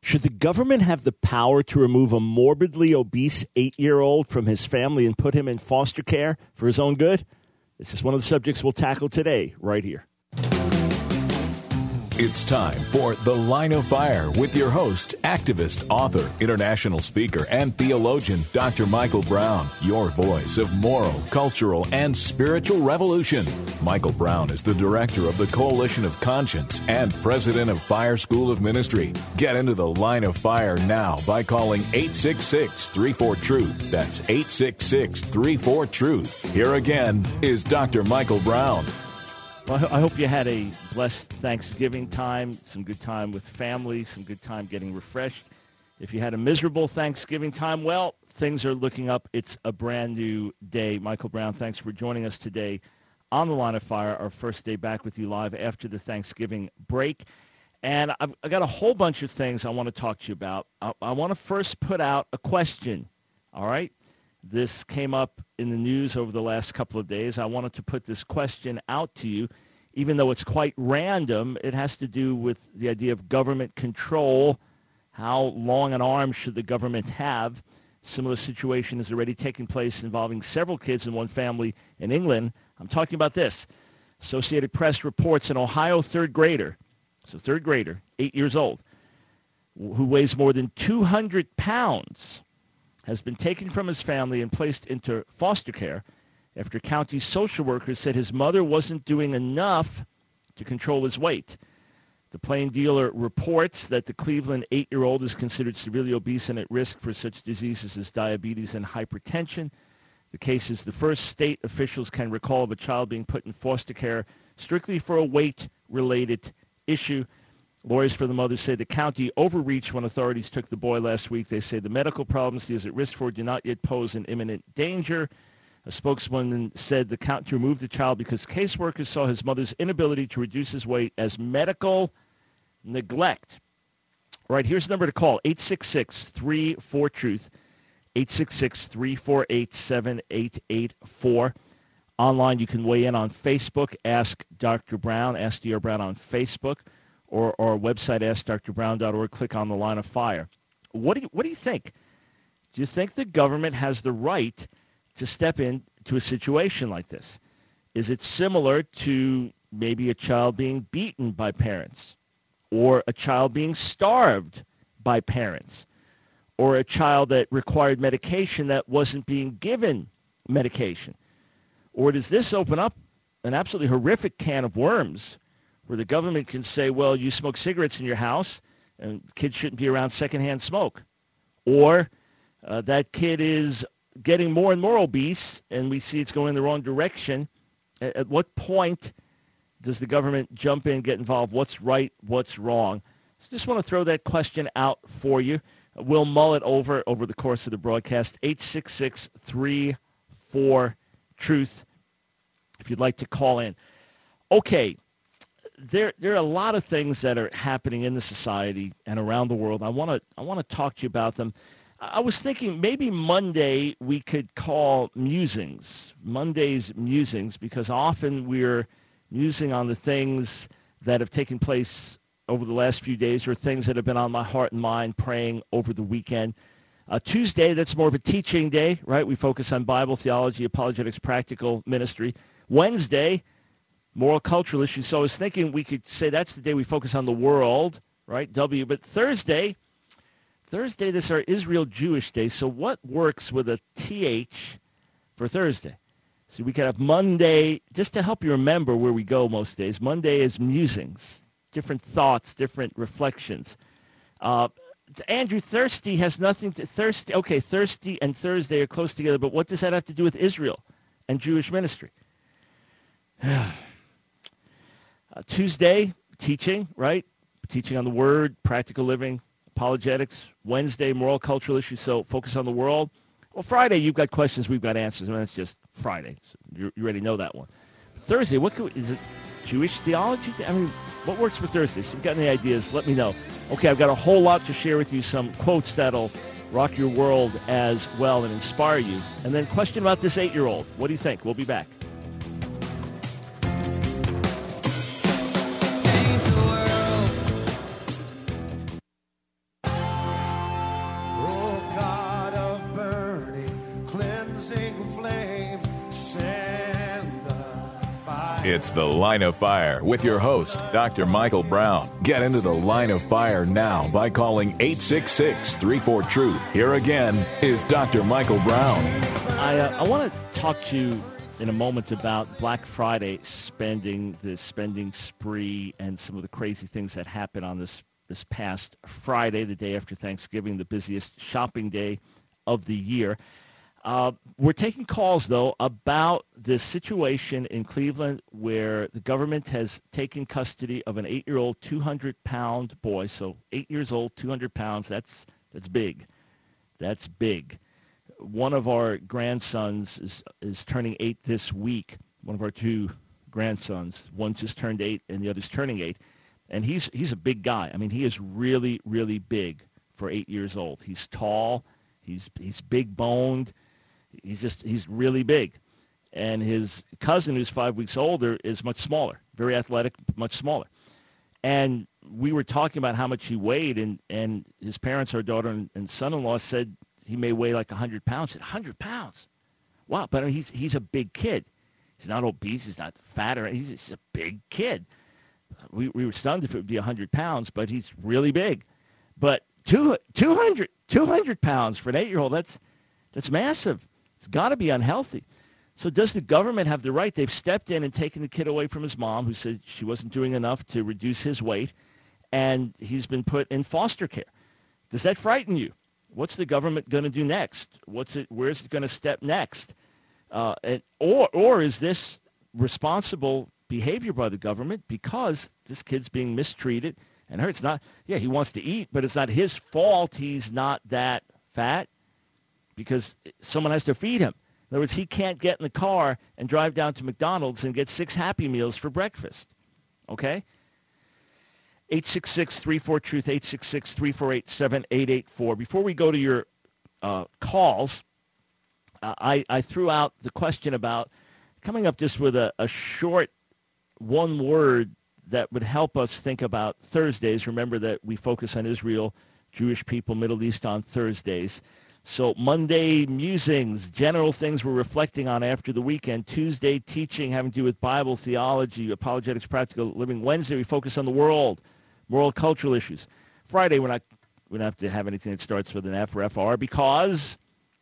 Should the government have the power to remove a morbidly obese 8-year-old from his family and put him in foster care for his own good? This is one of the subjects we'll tackle today, right here. It's time for The Line of Fire with your host, activist, author, international speaker, and theologian, Dr. Michael Brown, your voice of moral, cultural, and spiritual revolution. Michael Brown is the director of the Coalition of Conscience and president of Fire School of Ministry. Get into The Line of Fire now by calling 866-34-TRUTH. That's 866-34-TRUTH. Here again is Dr. Michael Brown. Well, I hope you had a blessed Thanksgiving time, some good time with family, some good time getting refreshed. If you had a miserable Thanksgiving time, well, things are looking up. It's a brand new day. Michael Brown, thanks for joining us today on The Line of Fire, our first day back with you live after the Thanksgiving break. And I've got a whole bunch of things I want to talk to you about. I want to first put out a question, all right? This came up in the news over the last couple of days. I wanted to put this question out to you. Even though it's quite random, it has to do with the idea of government control. How long an arm should the government have? Similar situation is already taking place involving several kids in one family in England. I'm talking about this. Associated Press reports an Ohio third grader, 8 years old, who weighs more than 200 pounds, has been taken from his family and placed into foster care after county social workers said his mother wasn't doing enough to control his weight. The Plain Dealer reports that the Cleveland 8-year-old is considered severely obese and at risk for such diseases as diabetes and hypertension. The case is the first state officials can recall of a child being put in foster care strictly for a weight-related issue. Lawyers for the mother say the county overreached when authorities took the boy last week. They say the medical problems he is at risk for do not yet pose an imminent danger. A spokeswoman said the county removed the child because caseworkers saw his mother's inability to reduce his weight as medical neglect. All right, here's the number to call, 866-34-TRUTH, 866-348-7884. Online, you can weigh in on Facebook, Ask Dr. Brown, Ask Dr. Brown on Facebook, or our website, askdrbrown.org. Click on The Line of Fire. What do you think? Do you think the government has the right to step into a situation like this? Is it similar to maybe a child being beaten by parents, or a child being starved by parents, or a child that required medication that wasn't being given medication? Or does this open up an absolutely horrific can of worms where the government can say, well, you smoke cigarettes in your house and kids shouldn't be around secondhand smoke? Or that kid is getting more and more obese and we see it's going in the wrong direction. At what point does the government jump in, get involved? What's right? What's wrong? So just want to throw that question out for you. We'll mull it over the course of the broadcast. 866-34-TRUTH if you'd like to call in. Okay, there are a lot of things that are happening in the society and around the world. I want to talk to you about them. I was thinking maybe Monday we could call Musings, Monday's Musings, because often we're musing on the things that have taken place over the last few days or things that have been on my heart and mind, praying over the weekend. Tuesday, that's more of a teaching day, right? We focus on Bible, theology, apologetics, practical ministry. Wednesday, moral cultural issues. So I was thinking we could say that's the day we focus on the world, right? W. But Thursday, this is our Israel Jewish Day. So what works with a TH for Thursday? So we could have Monday, just to help you remember where we go most days. Monday is musings, different thoughts, different reflections. Andrew, thirsty has nothing to, thirsty, okay, thirsty and Thursday are close together, but what does that have to do with Israel and Jewish ministry? Tuesday, teaching, right? Teaching on the Word, practical living, apologetics. Wednesday, moral cultural issues, so focus on the world. Well, Friday, you've got questions, we've got answers. I mean, that's just Friday. So you already know that one. Thursday, is it Jewish theology? I mean, what works for Thursday? So if you've got any ideas, let me know. Okay, I've got a whole lot to share with you, some quotes that'll rock your world as well and inspire you. And then question about this 8-year-old. What do you think? We'll be back. It's The Line of Fire with your host, Dr. Michael Brown. Get into the Line of Fire now by calling 866-34-TRUTH. Here again is Dr. Michael Brown. I want to talk to you in a moment about Black Friday spending, the spending spree, and some of the crazy things that happened on this past Friday, the day after Thanksgiving, the busiest shopping day of the year. We're taking calls, though, about this situation in Cleveland where the government has taken custody of an 8-year-old, 200-pound boy. So 8 years old, 200 pounds, that's big. That's big. One of our grandsons is turning 8 this week. One of our two grandsons. One just turned 8 and the other's turning 8. And he's a big guy. I mean, he is really, really big for 8 years old. He's tall. He's big boned. He's really big. And his cousin, who's 5 weeks older, is much smaller, very athletic, much smaller. And we were talking about how much he weighed, and his parents, our daughter and son-in-law, said he may weigh like 100 pounds. I said, 100 pounds? Wow, but I mean, he's a big kid. He's not obese. He's not fat. He's a big kid. We were stunned if it would be 100 pounds, but he's really big. But 200 pounds for an 8-year-old, that's massive. It's got to be unhealthy. So does the government have the right? They've stepped in and taken the kid away from his mom, who said she wasn't doing enough to reduce his weight, and he's been put in foster care. Does that frighten you? What's the government going to do next? Where is it going to step next? Or is this responsible behavior by the government because this kid's being mistreated and hurt? It's not, he wants to eat, but it's not his fault he's not that fat because someone has to feed him. In other words, he can't get in the car and drive down to McDonald's and get 6 Happy Meals for breakfast. Okay? 866-34-TRUTH, 866-348-7884. Before we go to your calls, I threw out the question about coming up just with a short one word that would help us think about Thursdays. Remember that we focus on Israel, Jewish people, Middle East on Thursdays. So Monday, musings, general things we're reflecting on after the weekend. Tuesday, teaching having to do with Bible, theology, apologetics, practical living. Wednesday, we focus on the world, moral, cultural issues. Friday, we don't have to have anything that starts with an F or FR because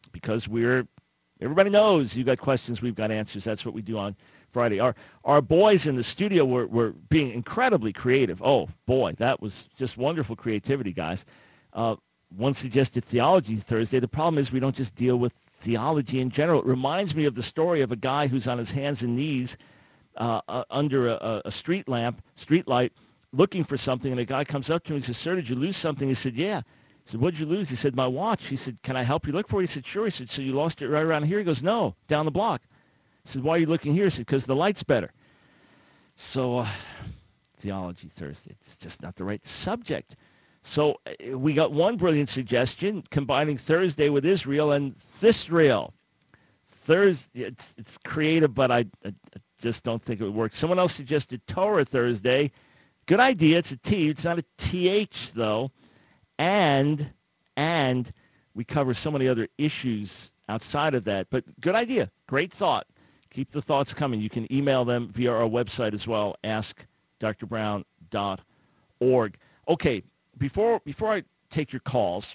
everybody knows you got questions, we've got answers. That's what we do on Friday. Our boys in the studio were being incredibly creative. Oh, boy, that was just wonderful creativity, guys. One suggested theology Thursday. The problem is we don't just deal with theology in general. It reminds me of the story of a guy who's on his hands and knees under a street light, looking for something, and a guy comes up to him and says, "Sir, did you lose something?" He said, "Yeah." He said, "What'd you lose?" He said, "My watch." He said, "Can I help you look for it?" He said, "Sure." He said, "So you lost it right around here?" He goes, "No, down the block." He said, "Why are you looking here?" He said, "Because the light's better." So theology Thursday, it's just not the right subject. So we got one brilliant suggestion, combining Thursday with Israel and Thisrael. Thursday, it's creative, but I just don't think it would work. Someone else suggested Torah Thursday. Good idea. It's a T. It's not a TH, though. And we cover so many other issues outside of that. But good idea. Great thought. Keep the thoughts coming. You can email them via our website as well, askdrbrown.org. Okay, before I take your calls,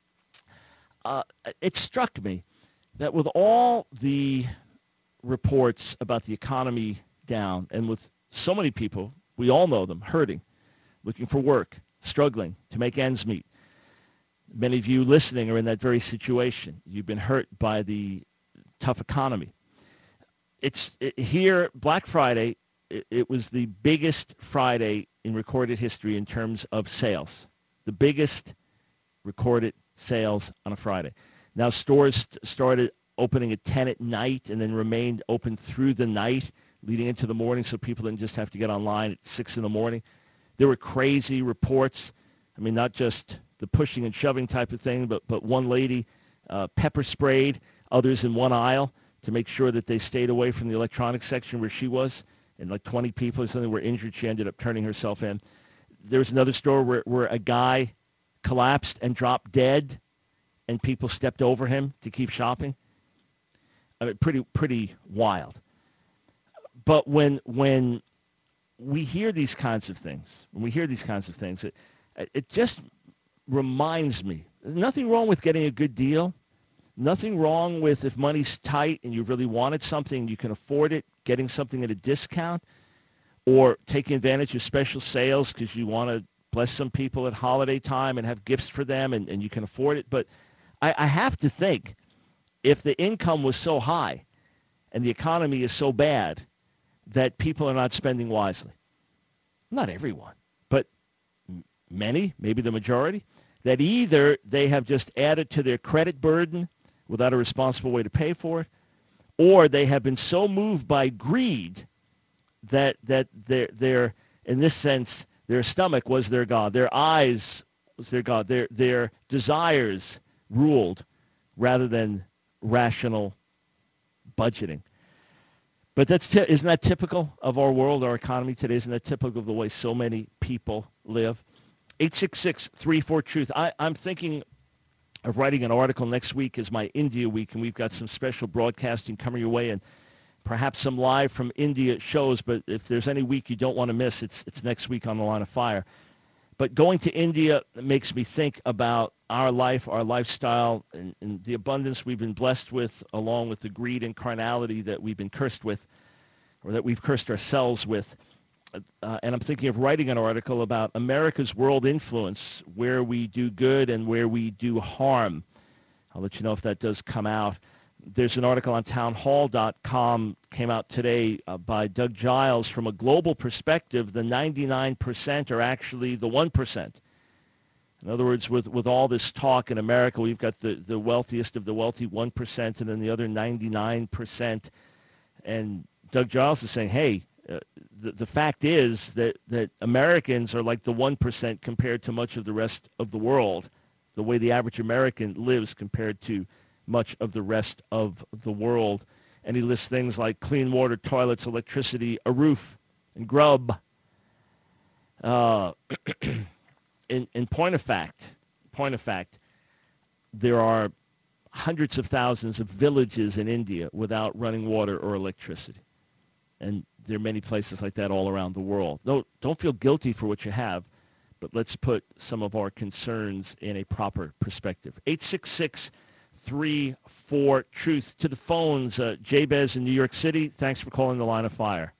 it struck me that with all the reports about the economy down and with so many people, we all know them, hurting, looking for work, struggling to make ends meet. Many of you listening are in that very situation. You've been hurt by the tough economy. Here, Black Friday, it was the biggest Friday in recorded history in terms of sales. The biggest recorded sales on a Friday. Now, stores started opening at 10 at night and then remained open through the night, leading into the morning, so people didn't just have to get online at 6 in the morning. There were crazy reports. I mean, not just the pushing and shoving type of thing, but one lady pepper sprayed others in one aisle to make sure that they stayed away from the electronics section where she was, and like 20 people or something were injured. She ended up turning herself in. There was another store where a guy collapsed and dropped dead, and people stepped over him to keep shopping. I mean, pretty wild. But when we hear these kinds of things, it just reminds me, there's nothing wrong with getting a good deal. Nothing wrong with, if money's tight and you really wanted something, you can afford it, getting something at a discount, or taking advantage of special sales because you want to bless some people at holiday time and have gifts for them, and you can afford it. But I have to think, if the income was so high and the economy is so bad that people are not spending wisely, not everyone, but many, maybe the majority, that either they have just added to their credit burden without a responsible way to pay for it, or they have been so moved by greed that they're in this sense, their stomach was their God, their eyes was their God, their desires ruled rather than rational budgeting. But isn't that typical of our world, our economy today? Isn't that typical of the way so many people live? 866-34-TRUTH. I'm thinking of writing an article next week is my India week, and we've got some special broadcasting coming your way and perhaps some live from India shows. But if there's any week you don't want to miss, it's next week on The Line of Fire. But going to India makes me think about our life, our lifestyle, and the abundance we've been blessed with, along with the greed and carnality that we've been cursed with, or that we've cursed ourselves with. And I'm thinking of writing an article about America's world influence, where we do good and where we do harm. I'll let you know if that does come out. There's an article on townhall.com, came out today by Doug Giles. From a global perspective, the 99% are actually the 1%. In other words, with all this talk in America, we've got the wealthiest of the wealthy 1% and then the other 99%. And Doug Giles is saying, hey, the fact is that Americans are like the 1% compared to much of the rest of the world, the way the average American lives compared to much of the rest of the world. And he lists things like clean water, toilets, electricity, a roof, and grub. In point of fact, there are hundreds of thousands of villages in India without running water or electricity. And there are many places like that all around the world. No, don't feel guilty for what you have, but let's put some of our concerns in a proper perspective. 866-34-TRUTH. To the phones, Jabez in New York City. Thanks for calling The Line of Fire.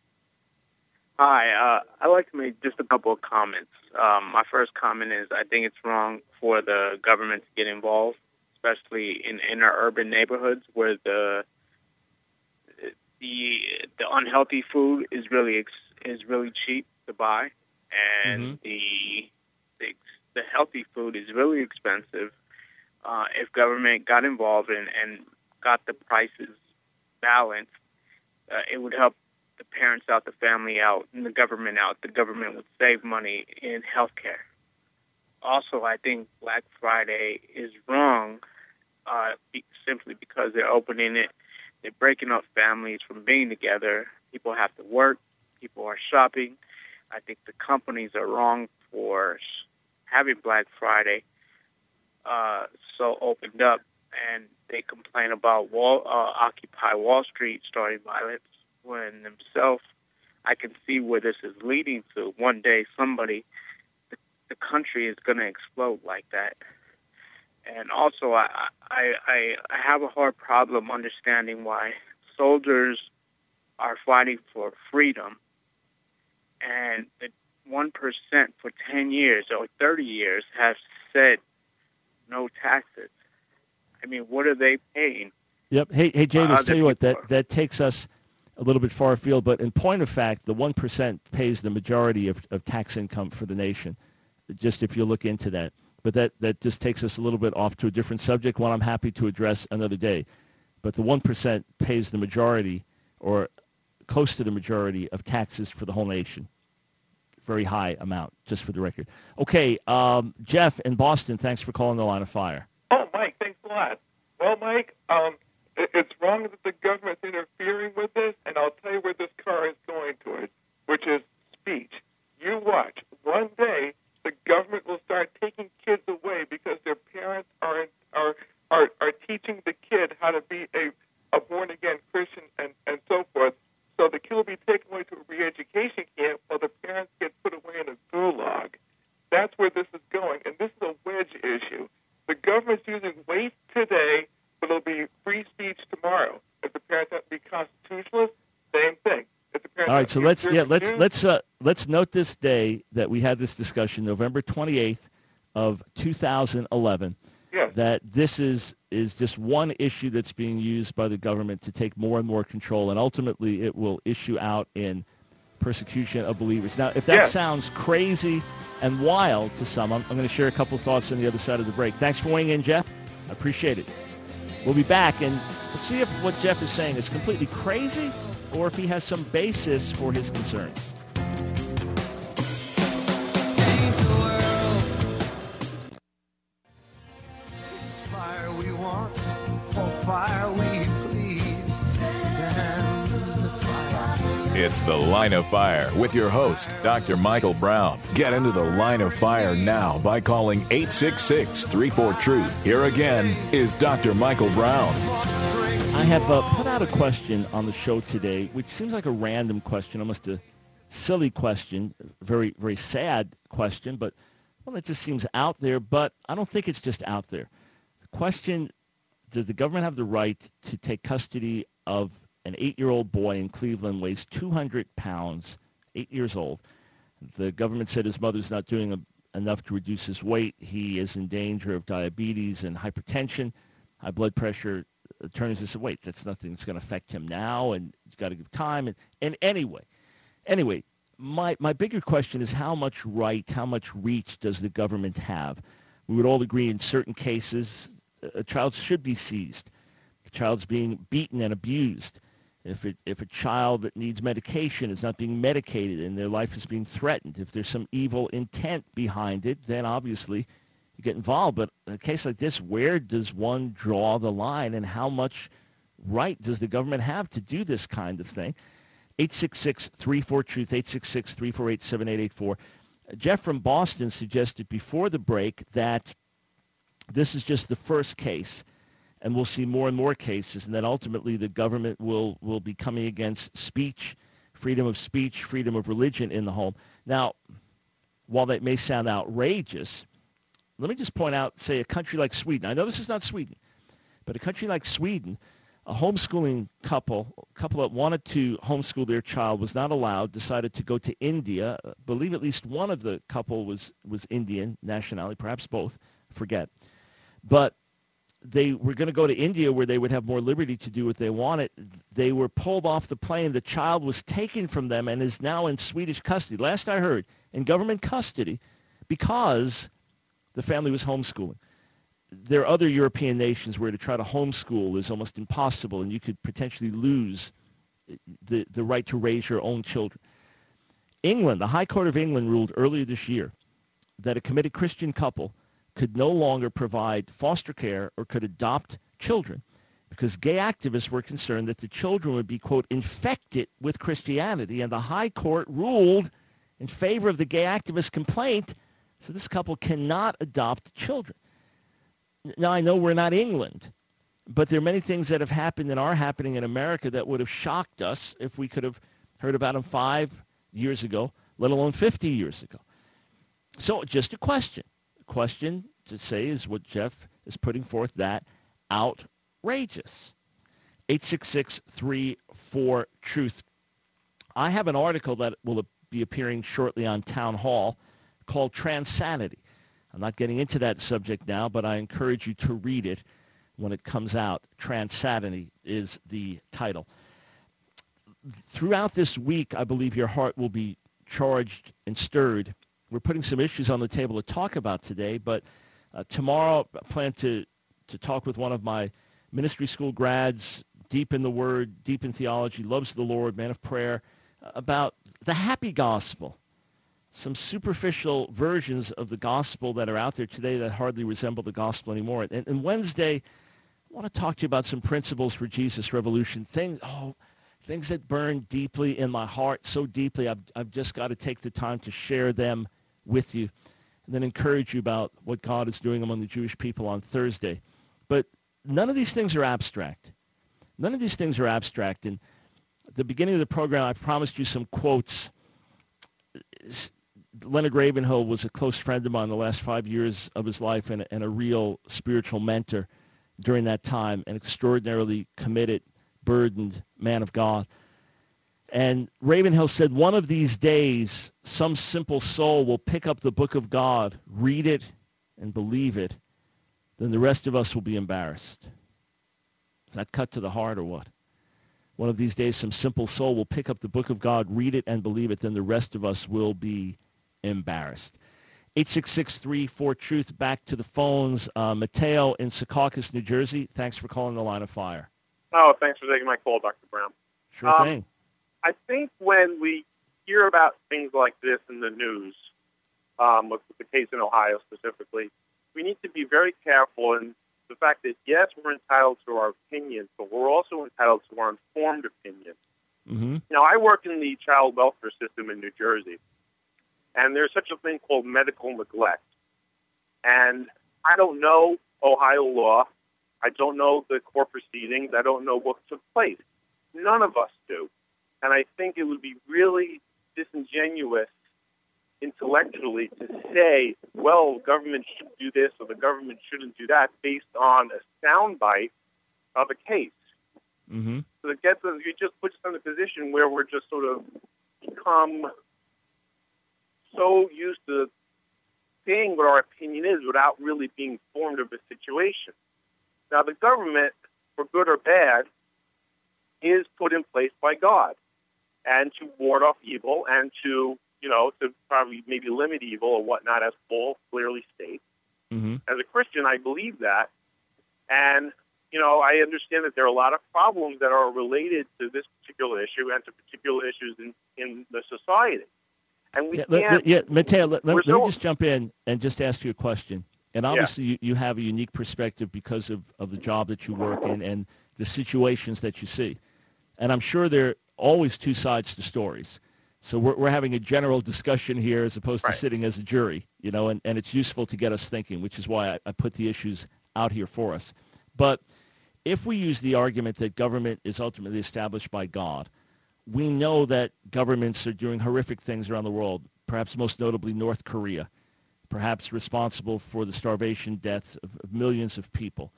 Hi, I'd like to make just a couple of comments. My first comment is I think it's wrong for the government to get involved, especially in inner urban neighborhoods where the unhealthy food is really cheap to buy, and the healthy food is really expensive. If government got involved and got the prices balanced, it would help the parents out, the family out, and the government out. The government would save money in healthcare. Also, I think Black Friday is wrong simply because they're opening it. They're breaking up families from being together. People have to work. People are shopping. I think the companies are wrong for having Black Friday so opened up, and they complain about Occupy Wall Street starting violence when themselves, I can see where this is leading to. One day the country is going to explode like that. And also, I have a hard problem understanding why soldiers are fighting for freedom, and the 1% for 10 years or 30 years have said no taxes. I mean, what are they paying? Yep. Hey, James, tell you what, that takes us a little bit far afield, but in point of fact, the 1% pays the majority of tax income for the nation, just if you look into that. But that just takes us a little bit off to a different subject, one I'm happy to address another day. But the 1% pays the majority, or close to the majority, of taxes for the whole nation. Very high amount, just for the record. Okay, Jeff in Boston, thanks for calling The Line of Fire. Oh, Mike, thanks a lot. Well, Mike, it's wrong that the government's interfering with this, and I'll tell you where this car is going towards, which is speech. You watch. One day, the government will start taking kids away because their parents are teaching the kid how to be a born-again Christian and so forth. So the kid issue. The government's using weight today, but it'll be free speech tomorrow. If the parents have to be constitutionalists, same thing. If the parents all right, so let's note this day that we had this discussion, November 28th of 2011. Yes. That this is just one issue that's being used by the government to take more and more control, and ultimately it will issue out in persecution of believers. Now, if that sounds crazy and wild to some, I'm going to share a couple of thoughts on the other side of the break. Thanks for weighing in, Jeff. I appreciate it. We'll be back, and we'll see if what Jeff is saying is completely crazy or if he has some basis for his concerns. Fire we want, for fire we please. Send the fire. It's The Line of Fire with your host, Dr. Michael Brown. Get into the Line of Fire now by calling 866-34-TRUTH. Here again is Dr. Michael Brown. I have put out a question on the show today, which seems like a random question, almost a silly question, very, very sad question, but well, it just seems out there, but I don't think it's just out there. The question, does the government have the right to take custody of an 8-year-old boy in Cleveland, weighs 200 pounds, 8 years old? The government said his mother's not doing enough to reduce his weight. He is in danger of diabetes and hypertension, high blood pressure. Attorneys have said, wait, that's nothing that's going to affect him now, and he's got to give time. And anyway, my bigger question is how much right, how much reach does the government have? We would all agree in certain cases a child should be seized. The child's being beaten and abused. If a child that needs medication is not being medicated and their life is being threatened, if there's some evil intent behind it, then obviously you get involved. But in a case like this, where does one draw the line, and how much right does the government have to do this kind of thing? 866-34-TRUTH, 866-348-7884. Jeff from Boston suggested before the break that this is just the first case, and we'll see more and more cases, and that ultimately the government will be coming against speech, freedom of religion in the home. Now, while that may sound outrageous, let me just point out, say, a country like Sweden. I know this is not Sweden, but a country like Sweden, a homeschooling couple that wanted to homeschool their child was not allowed, decided to go to India. I believe at least one of the couple was Indian nationality, perhaps both, forget. But they were going to go to India where they would have more liberty to do what they wanted. They were pulled off the plane. The child was taken from them and is now in Swedish custody. Last I heard, in government custody, because the family was homeschooling. There are other European nations where to try to homeschool is almost impossible, and you could potentially lose the right to raise your own children. England, the High Court of England ruled earlier this year that a committed Christian couple could no longer provide foster care or could adopt children because gay activists were concerned that the children would be, quote, infected with Christianity, and the High Court ruled in favor of the gay activist complaint, so this couple cannot adopt children. Now, I know we're not England, but there are many things that have happened and are happening in America that would have shocked us if we could have heard about them 5 years ago, let alone 50 years ago. So just a question. The question to say is what Jeff is putting forth, that outrageous. 866-34-TRUTH. I have an article that will be appearing shortly on Town Hall called Transanity. I'm not getting into that subject now, but I encourage you to read it when it comes out. Transanity is the title. Throughout this week, I believe your heart will be charged and stirred. We're putting some issues on the table to talk about today, but tomorrow I plan to talk with one of my ministry school grads, deep in the Word, deep in theology, loves the Lord, man of prayer, about the happy gospel. Some superficial versions of the gospel that are out there today that hardly resemble the gospel anymore. And Wednesday, I want to talk to you about some principles for Jesus Revolution, things that burn deeply in my heart, so deeply I've just got to take the time to share them with you, and then encourage you about what God is doing among the Jewish people on Thursday. But none of these things are abstract. None of these things are abstract. And at the beginning of the program, I promised you some quotes. Leonard Ravenhill was a close friend of mine the last 5 years of his life and a real spiritual mentor during that time, an extraordinarily committed, burdened man of God. And Ravenhill said, one of these days, some simple soul will pick up the book of God, read it, and believe it. Then the rest of us will be embarrassed. Is that cut to the heart or what? One of these days, some simple soul will pick up the book of God, read it, and believe it. Then the rest of us will be embarrassed. 866-34-TRUTH. Back to the phones. Mateo in Secaucus, New Jersey. Thanks for calling the Line of Fire. Oh, thanks for taking my call, Dr. Brown. Sure thing. I think when we hear about things like this in the news, with the case in Ohio specifically, we need to be very careful in the fact that, yes, we're entitled to our opinions, but we're also entitled to our informed opinion. Mm-hmm. Now, I work in the child welfare system in New Jersey, and there's such a thing called medical neglect. And I don't know Ohio law. I don't know the court proceedings. I don't know what took place. None of us do. And I think it would be really disingenuous intellectually to say, well, the government should do this or the government shouldn't do that based on a soundbite of a case. Mm-hmm. So it gets us, it just puts us in a position where we're just sort of become so used to saying what our opinion is without really being informed of the situation. Now, the government, for good or bad, is put in place by God, and to ward off evil and to probably maybe limit evil or whatnot, as Paul clearly states. Mm-hmm. As a Christian, I believe that. And, I understand that there are a lot of problems that are related to this particular issue and to particular issues in the society. And we can't... Mateo, let me just jump in and just ask you a question. And obviously you have a unique perspective because of the job that you work in and the situations that you see. And I'm sure there are always two sides to stories. So we're having a general discussion here as opposed to sitting as a jury, and it's useful to get us thinking, which is why I put the issues out here for us. But if we use the argument that government is ultimately established by God, we know that governments are doing horrific things around the world, perhaps most notably North Korea, perhaps responsible for the starvation deaths of millions of people.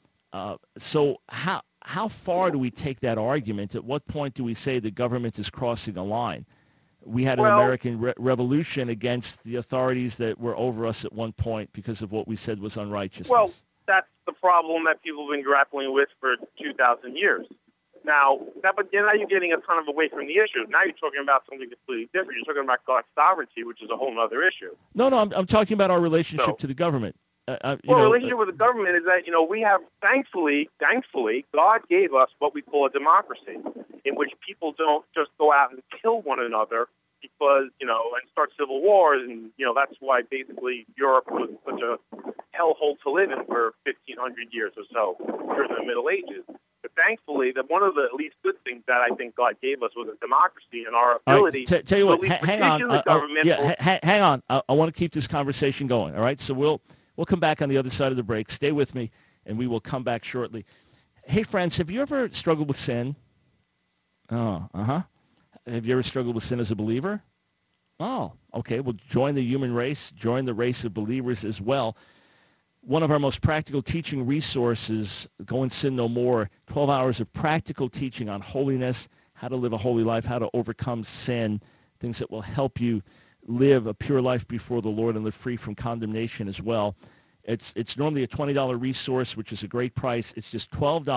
So how far do we take that argument? At what point do we say the government is crossing a line? We had an American revolution against the authorities that were over us at one point because of what we said was unrighteousness. Well, that's the problem that people have been grappling with for 2,000 years. But now you're getting a ton of away from the issue. Now you're talking about something completely different. You're talking about God's sovereignty, which is a whole other issue. No, I'm talking about our relationship to the government. Relationship with the government is that, we have, thankfully, God gave us what we call a democracy, in which people don't just go out and kill one another because, and start civil wars. And, that's why basically Europe was such a hellhole to live in for 1,500 years or so during the Middle Ages. But thankfully, that one of the at least good things that I think God gave us was a democracy and our ability to tell you what, hang on. The government hang on. I want to keep this conversation going, all right? So we'll come back on the other side of the break. Stay with me, and we will come back shortly. Hey, friends, have you ever struggled with sin? Oh, Have you ever struggled with sin as a believer? Oh, okay. Well, join the human race. Join the race of believers as well. One of our most practical teaching resources, Go and Sin No More, 12 hours of practical teaching on holiness, how to live a holy life, how to overcome sin, things that will help you live a pure life before the Lord and live free from condemnation as well. It's normally a $20 resource, which is a great price. It's just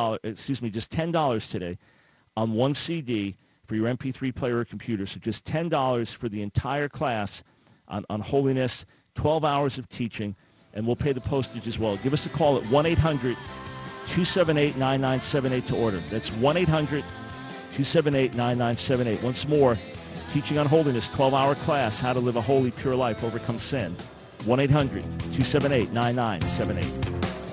$10 today on one CD for your MP3 player or computer. So just $10 for the entire class on holiness, 12 hours of teaching, and we'll pay the postage as well. Give us a call at 1-800-278-9978 to order. That's 1-800-278-9978. Once more, teaching on holiness, 12-hour class, how to live a holy, pure life, overcome sin. 1-800-278-9978.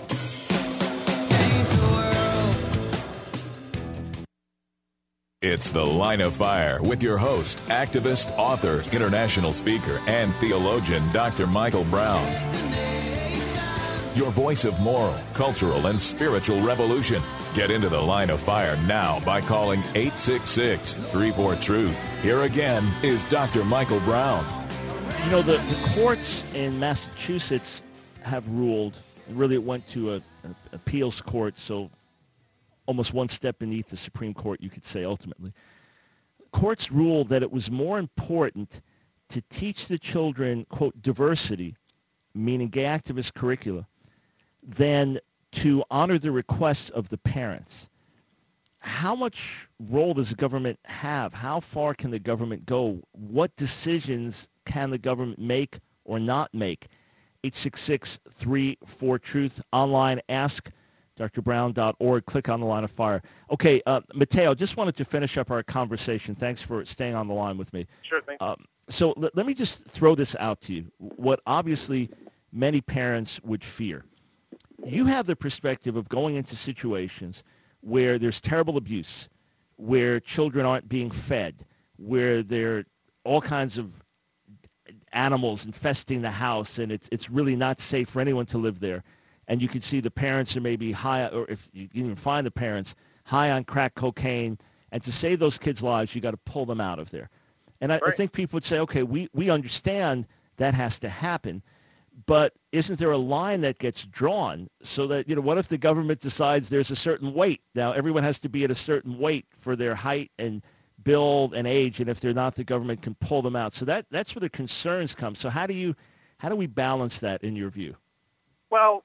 It's The Line of Fire with your host, activist, author, international speaker, and theologian, Dr. Michael Brown. Your voice of moral, cultural, and spiritual revolution. Get into The Line of Fire now by calling 866-34-TRUTH. Here again is Dr. Michael Brown. the courts in Massachusetts have ruled, and really it went to an appeals court, so almost one step beneath the Supreme Court, you could say, ultimately. Courts ruled that it was more important to teach the children, quote, diversity, meaning gay activist curricula, than to honor the requests of the parents. How much role does the government have? How far can the government go? What decisions can the government make or not make? 866-34-TRUTH. Online, askdrbrown.org. Click on the line of fire. Okay, Matteo, just wanted to finish up our conversation. Thanks for staying on the line with me. Sure, thanks. So let me just throw this out to you, what obviously many parents would fear. You have the perspective of going into situations where there's terrible abuse, where children aren't being fed, where there are all kinds of animals infesting the house, and it's really not safe for anyone to live there. And you can see the parents are maybe high, or if you can even find the parents, high on crack cocaine. And to save those kids' lives, you got to pull them out of there. And I think people would say, okay, we understand that has to happen. But isn't there a line that gets drawn so that, what if the government decides there's a certain weight? Now, everyone has to be at a certain weight for their height and build and age, and if they're not, the government can pull them out. So that's where the concerns come. So how do we balance that in your view? Well,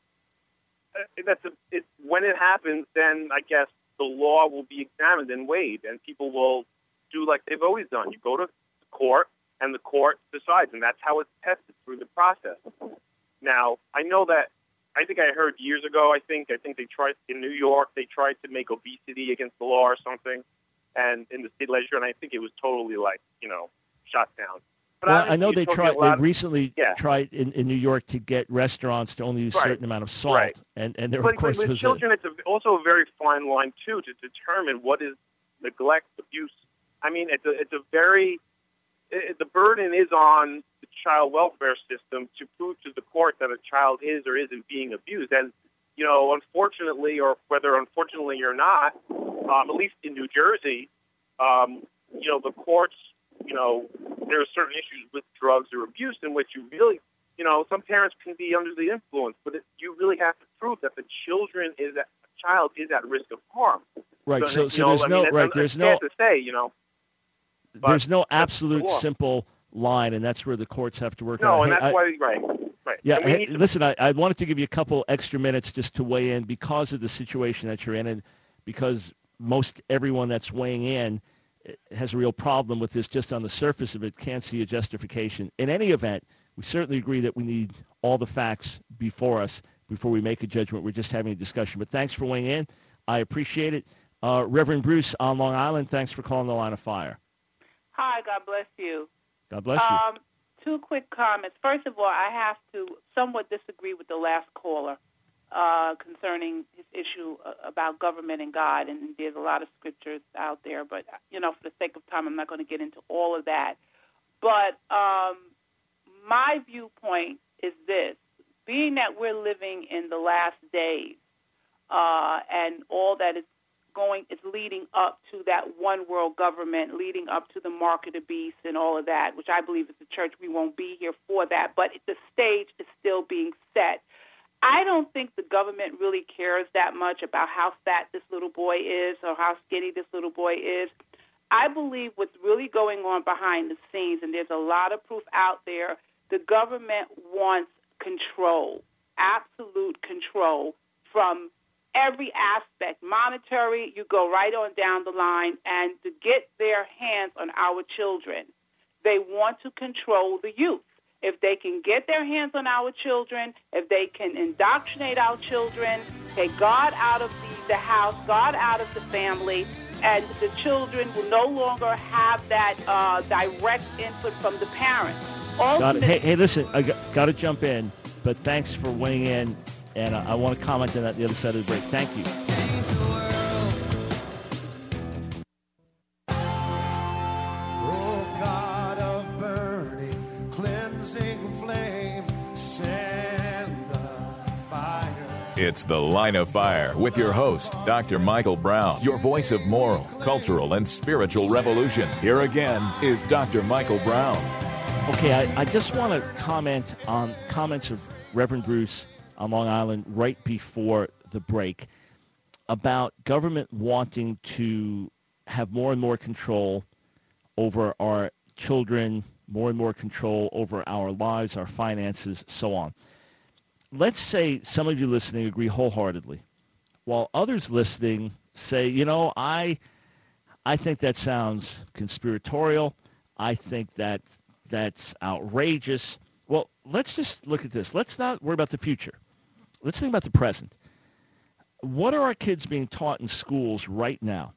when it happens, then I guess the law will be examined and weighed, and people will do like they've always done. You go to court, and the court decides, and that's how it's tested through the process. Now, I know that, I think I heard years ago, I think they tried, in New York, they tried to make obesity against the law or something, and in the state legislature, and I think it was totally shot down. But well, I know they recently tried in New York to get restaurants to only use a certain amount of salt, and there of course with was children, it's also a very fine line, too, to determine what is neglect, abuse. I mean, the burden is on the child welfare system to prove to the court that a child is or isn't being abused. And, unfortunately, or whether unfortunately or not, at least in New Jersey, the courts, there are certain issues with drugs or abuse in which you really, some parents can be under the influence, but you really have to prove that the child is at risk of harm. Right. So there's there's no absolute simple line, and that's where the courts have to work out. No, and that's why, right. Yeah, listen, I wanted to give you a couple extra minutes just to weigh in because of the situation that you're in, and because most everyone that's weighing in has a real problem with this just on the surface of it, can't see a justification. In any event, we certainly agree that we need all the facts before us before we make a judgment. We're just having a discussion. But thanks for weighing in. I appreciate it. Reverend Bruce on Long Island, thanks for calling the Line of Fire. Hi, God bless you. God bless you. Two quick comments. First of all, I have to somewhat disagree with the last caller concerning his issue about government and God, and there's a lot of scriptures out there, but, for the sake of time, I'm not going to get into all of that. But my viewpoint is this. Being that we're living in the last days and all that is leading up to that one world government, leading up to the mark of the beast and all of that, which I believe is the church. We won't be here for that, but the stage is still being set. I don't think the government really cares that much about how fat this little boy is or how skinny this little boy is. I believe what's really going on behind the scenes, and there's a lot of proof out there, the government wants control, absolute control from every aspect, monetary, you go right on down the line, and to get their hands on our children. They want to control the youth. If they can get their hands on our children, if they can indoctrinate our children, take God out of the house, God out of the family, and the children will no longer have that direct input from the parents. Hey, listen, I got to jump in, but thanks for weighing in. And I want to comment on that at the other side of the break. Thank you. Oh, God of burning, cleansing flame, send the fire. It's The Line of Fire with your host, Dr. Michael Brown, your voice of moral, cultural, and spiritual revolution. Here again is Dr. Michael Brown. Okay, I just want to comment on comments of Reverend Bruce on Long Island right before the break about government wanting to have more and more control over our children, more and more control over our lives, our finances, so on. Let's say some of you listening agree wholeheartedly, while others listening say, you know, I think that sounds conspiratorial. I think that's outrageous. Well, let's just look at this. Let's not worry about the future. Let's think about the present. What are our kids being taught in schools right now?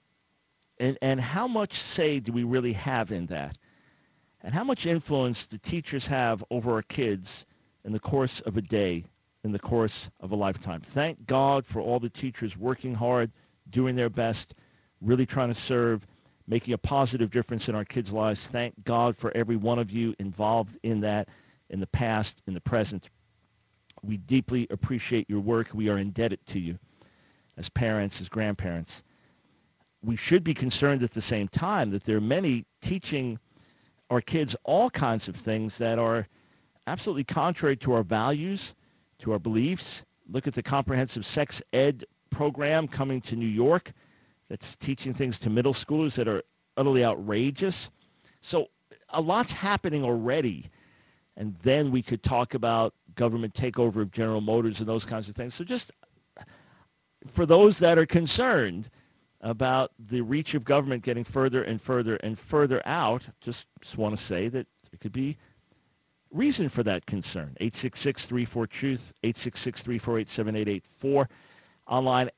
And how much say do we really have in that? And how much influence do teachers have over our kids in the course of a day, in the course of a lifetime? Thank God for all the teachers working hard, doing their best, really trying to serve, making a positive difference in our kids' lives. Thank God for every one of you involved in that, in the past, in the present. We deeply appreciate your work. We are indebted to you as parents, as grandparents. We should be concerned at the same time that there are many teaching our kids all kinds of things that are absolutely contrary to our values, to our beliefs. Look at the comprehensive sex ed program coming to New York that's teaching things to middle schoolers that are utterly outrageous. So a lot's happening already. And then we could talk about government takeover of General Motors and those kinds of things. So just for those that are concerned about the reach of government getting further and further and further out, just want to say that there could be reason for that concern. 866-34-TRUTH, 866-348-7884. Online,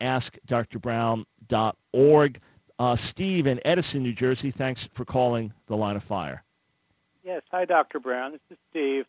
askdrbrown.org. Steve in Edison, New Jersey, thanks for calling the Line of Fire. Yes, hi, Dr. Brown. This is Steve.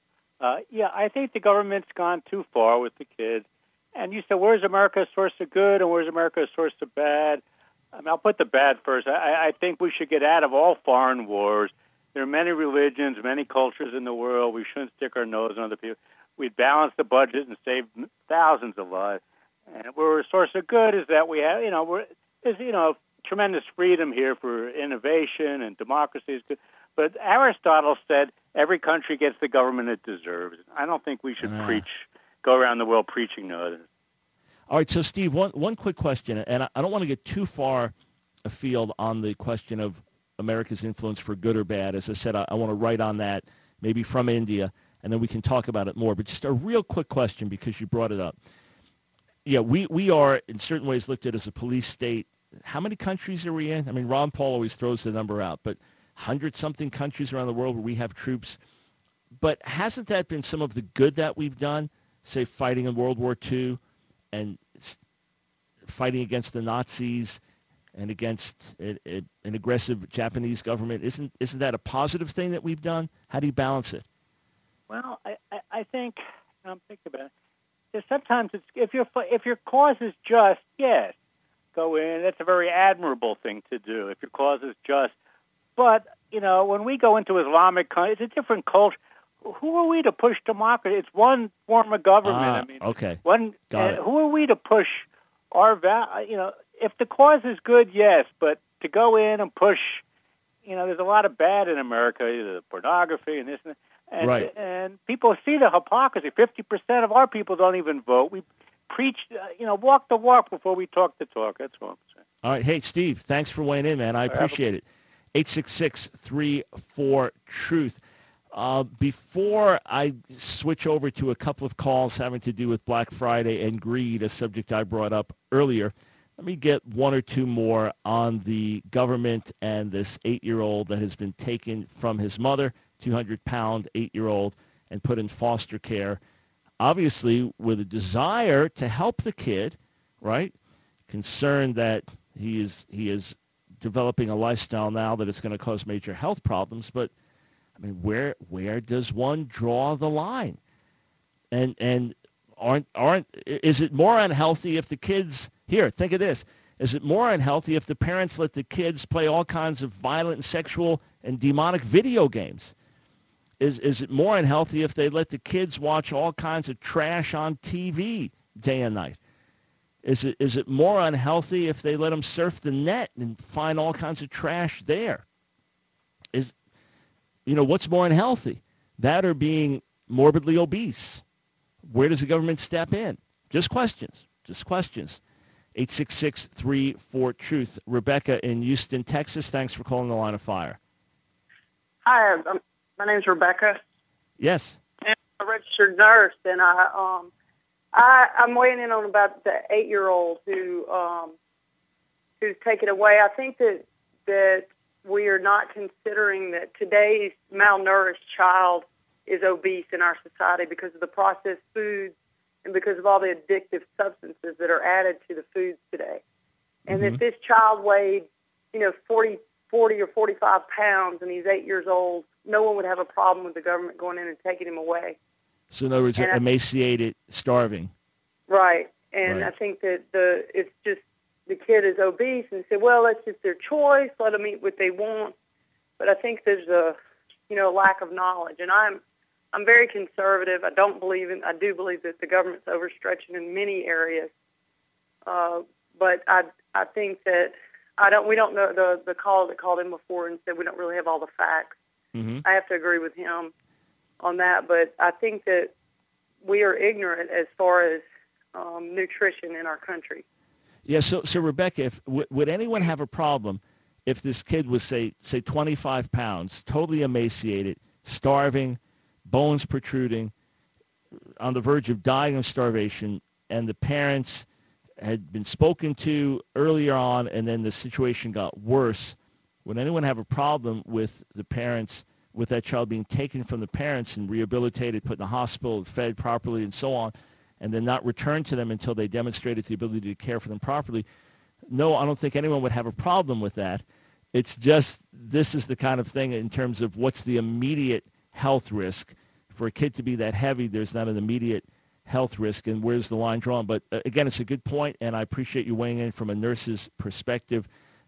I think the government's gone too far with the kids. And you said, where's America a source of good and where's America a source of bad? I mean, I'll put the bad first. I think we should get out of all foreign wars. There are many religions, many cultures in the world. We shouldn't stick our nose in other people. We'd balance the budget and save thousands of lives. And where a source of good is that we have, there's tremendous freedom here for innovation and democracy is good. But Aristotle said every country gets the government it deserves. I don't think we should go around the world preaching to others. All right, so Steve, one quick question, and I don't want to get too far afield on the question of America's influence for good or bad. As I said, I want to write on that, maybe from India, and then we can talk about it more. But just a real quick question because you brought it up. Yeah, we are in certain ways looked at as a police state. How many countries are we in? I mean, Ron Paul always throws the number out, but 100-something countries around the world where we have troops. But hasn't that been some of the good that we've done, say fighting in World War II and fighting against the Nazis and against an aggressive Japanese government? Isn't that a positive thing that we've done? How do you balance it? Well, I think I'm thinking about it. Sometimes it's if your cause is just, yes, go in. That's a very admirable thing to do if your cause is just. But when we go into Islamic countries, it's a different culture. Who are we to push democracy? It's one form of government. Okay. Who are we to push our if the cause is good, yes, but to go in and push, there's a lot of bad in America, the pornography and this and that. Right. And people see the hypocrisy. 50% of our people don't even vote. We preach, walk the walk before we talk the talk. That's all I'm saying. All right. Hey, Steve, thanks for weighing in, man. I appreciate it. 866-34-TRUTH. Before I switch over to a couple of calls having to do with Black Friday and greed, a subject I brought up earlier, let me get one or two more on the government and this 8-year-old that has been taken from his mother, 200-pound 8-year-old, and put in foster care, obviously with a desire to help the kid, right? Concerned that he is developing a lifestyle now that it's going to cause major health problems. But I mean, where does one draw the line? And is it more unhealthy if the kids, here, think of this, is it more unhealthy if the parents let the kids play all kinds of violent and sexual and demonic video games? Is it more unhealthy if they let the kids watch all kinds of trash on TV day and night? Is it more unhealthy if they let them surf the net and find all kinds of trash there? What's more unhealthy? that or being morbidly obese? Where does the government step in? Just questions. 866-34-TRUTH. Rebecca in Houston, Texas, thanks for calling the Line of Fire. Hi, my name's Rebecca. Yes. I'm a registered nurse, and I'm weighing in on about the 8-year-old who's taken away. I think that we are not considering that today's malnourished child is obese in our society because of the processed foods and because of all the addictive substances that are added to the foods today. And if this child weighed, 40 or 45 pounds and he's 8 years old, no one would have a problem with the government going in and taking him away. So in other words, emaciated, starving. Right. And I think that it's just the kid is obese and say, well, that's just their choice. Let them eat what they want. But I think there's a lack of knowledge. And I'm very conservative. I do believe that the government's overstretching in many areas. But I think that we don't know the caller that called in before and said we don't really have all the facts. Mm-hmm. I have to agree with him on that. But I think that we are ignorant as far as nutrition in our country. Yeah, so Rebecca, would anyone have a problem if this kid was, say 25 pounds, totally emaciated, starving, bones protruding, on the verge of dying of starvation, and the parents had been spoken to earlier on, and then the situation got worse? Would anyone have a problem with the parents, with that child being taken from the parents and rehabilitated, put in the hospital, fed properly, and so on, and then not returned to them until they demonstrated the ability to care for them properly? No, I don't think anyone would have a problem with that. It's just this is the kind of thing in terms of what's the immediate health risk. For a kid to be that heavy, there's not an immediate health risk, and where's the line drawn? But again, it's a good point, and I appreciate you weighing in from a nurse's perspective.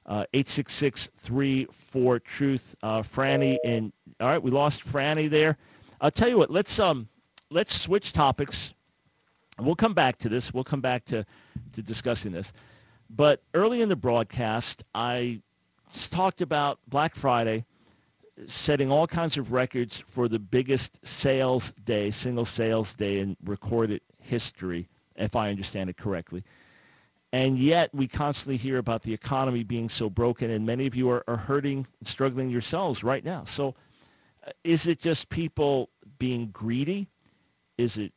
866-34-TRUTH. Franny in. All right, we lost Franny there. I'll tell you what. Let's switch topics. We'll come back to this. We'll come back to discussing this. But early in the broadcast, I talked about Black Friday setting all kinds of records for the biggest sales day, single sales day in recorded history, if I understand it correctly. And yet we constantly hear about the economy being so broken, and many of you are hurting and struggling yourselves right now. So is it just people being greedy? Is it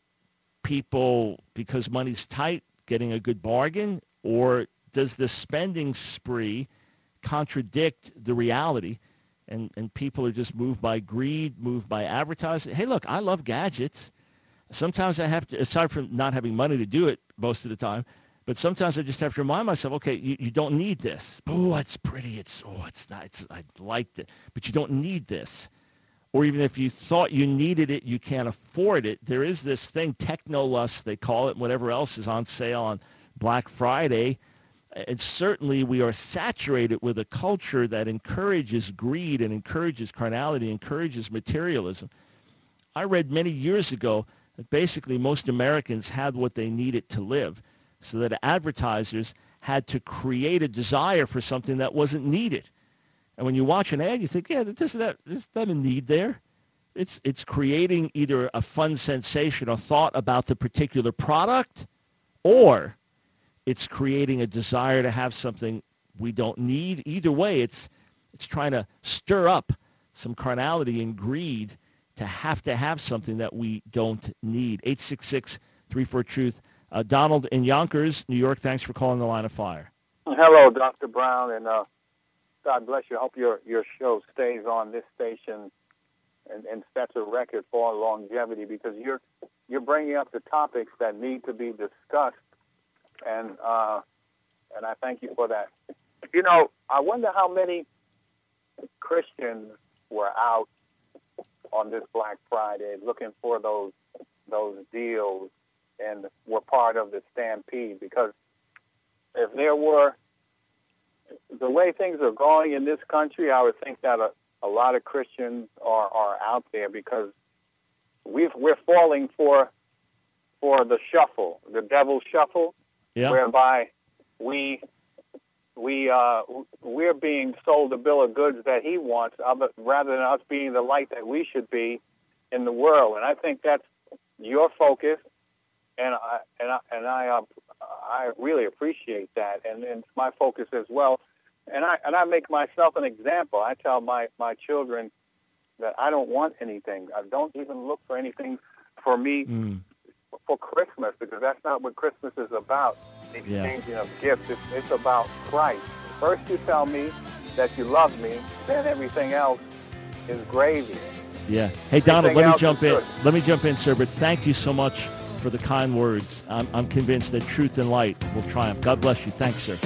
people, because money's tight, getting a good bargain? Or does the spending spree contradict the reality? And people are just moved by greed, moved by advertising. Hey, look, I love gadgets. Sometimes I have to, aside from not having money to do it most of the time, but sometimes I just have to remind myself, okay, you don't need this. Oh, it's pretty. It's not. I liked it. But you don't need this. Or even if you thought you needed it, you can't afford it. There is this thing, techno-lust, they call it, and whatever else is on sale on Black Friday. And certainly we are saturated with a culture that encourages greed and encourages carnality, encourages materialism. I read many years ago that basically most Americans had what they needed to live, so that advertisers had to create a desire for something that wasn't needed. And when you watch an ad, you think, yeah, there's not a need there. It's creating either a fun sensation or thought about the particular product, or it's creating a desire to have something we don't need. Either way, it's trying to stir up some carnality and greed to have something that we don't need. 866-34-TRUTH. Donald in Yonkers, New York, thanks for calling the Line of Fire. Hello, Dr. Brown, and God bless you. I hope your show stays on this station and sets a record for longevity, because you're bringing up the topics that need to be discussed. And I thank you for that. I wonder how many Christians were out on this Black Friday looking for those deals and were part of the stampede. Because if there were, the way things are going in this country, I would think that a lot of Christians are out there, because we're falling for the shuffle, the devil's shuffle. Yeah. Whereby we're being sold a bill of goods that he wants, rather than us being the light that we should be in the world, and I think that's your focus, and I really appreciate that, and it's my focus as well. And I make myself an example. I tell my children that I don't want anything. I don't even look for anything for me for Christmas, because that's not what Christmas is about. The exchanging of gifts. It's about Christ. First, you tell me that you love me, then everything else is gravy. Yeah. Hey, Donald, let me jump in. Let me jump in, sir. But thank you so much for the kind words. I'm convinced that truth and light will triumph. God bless you. Thanks, sir.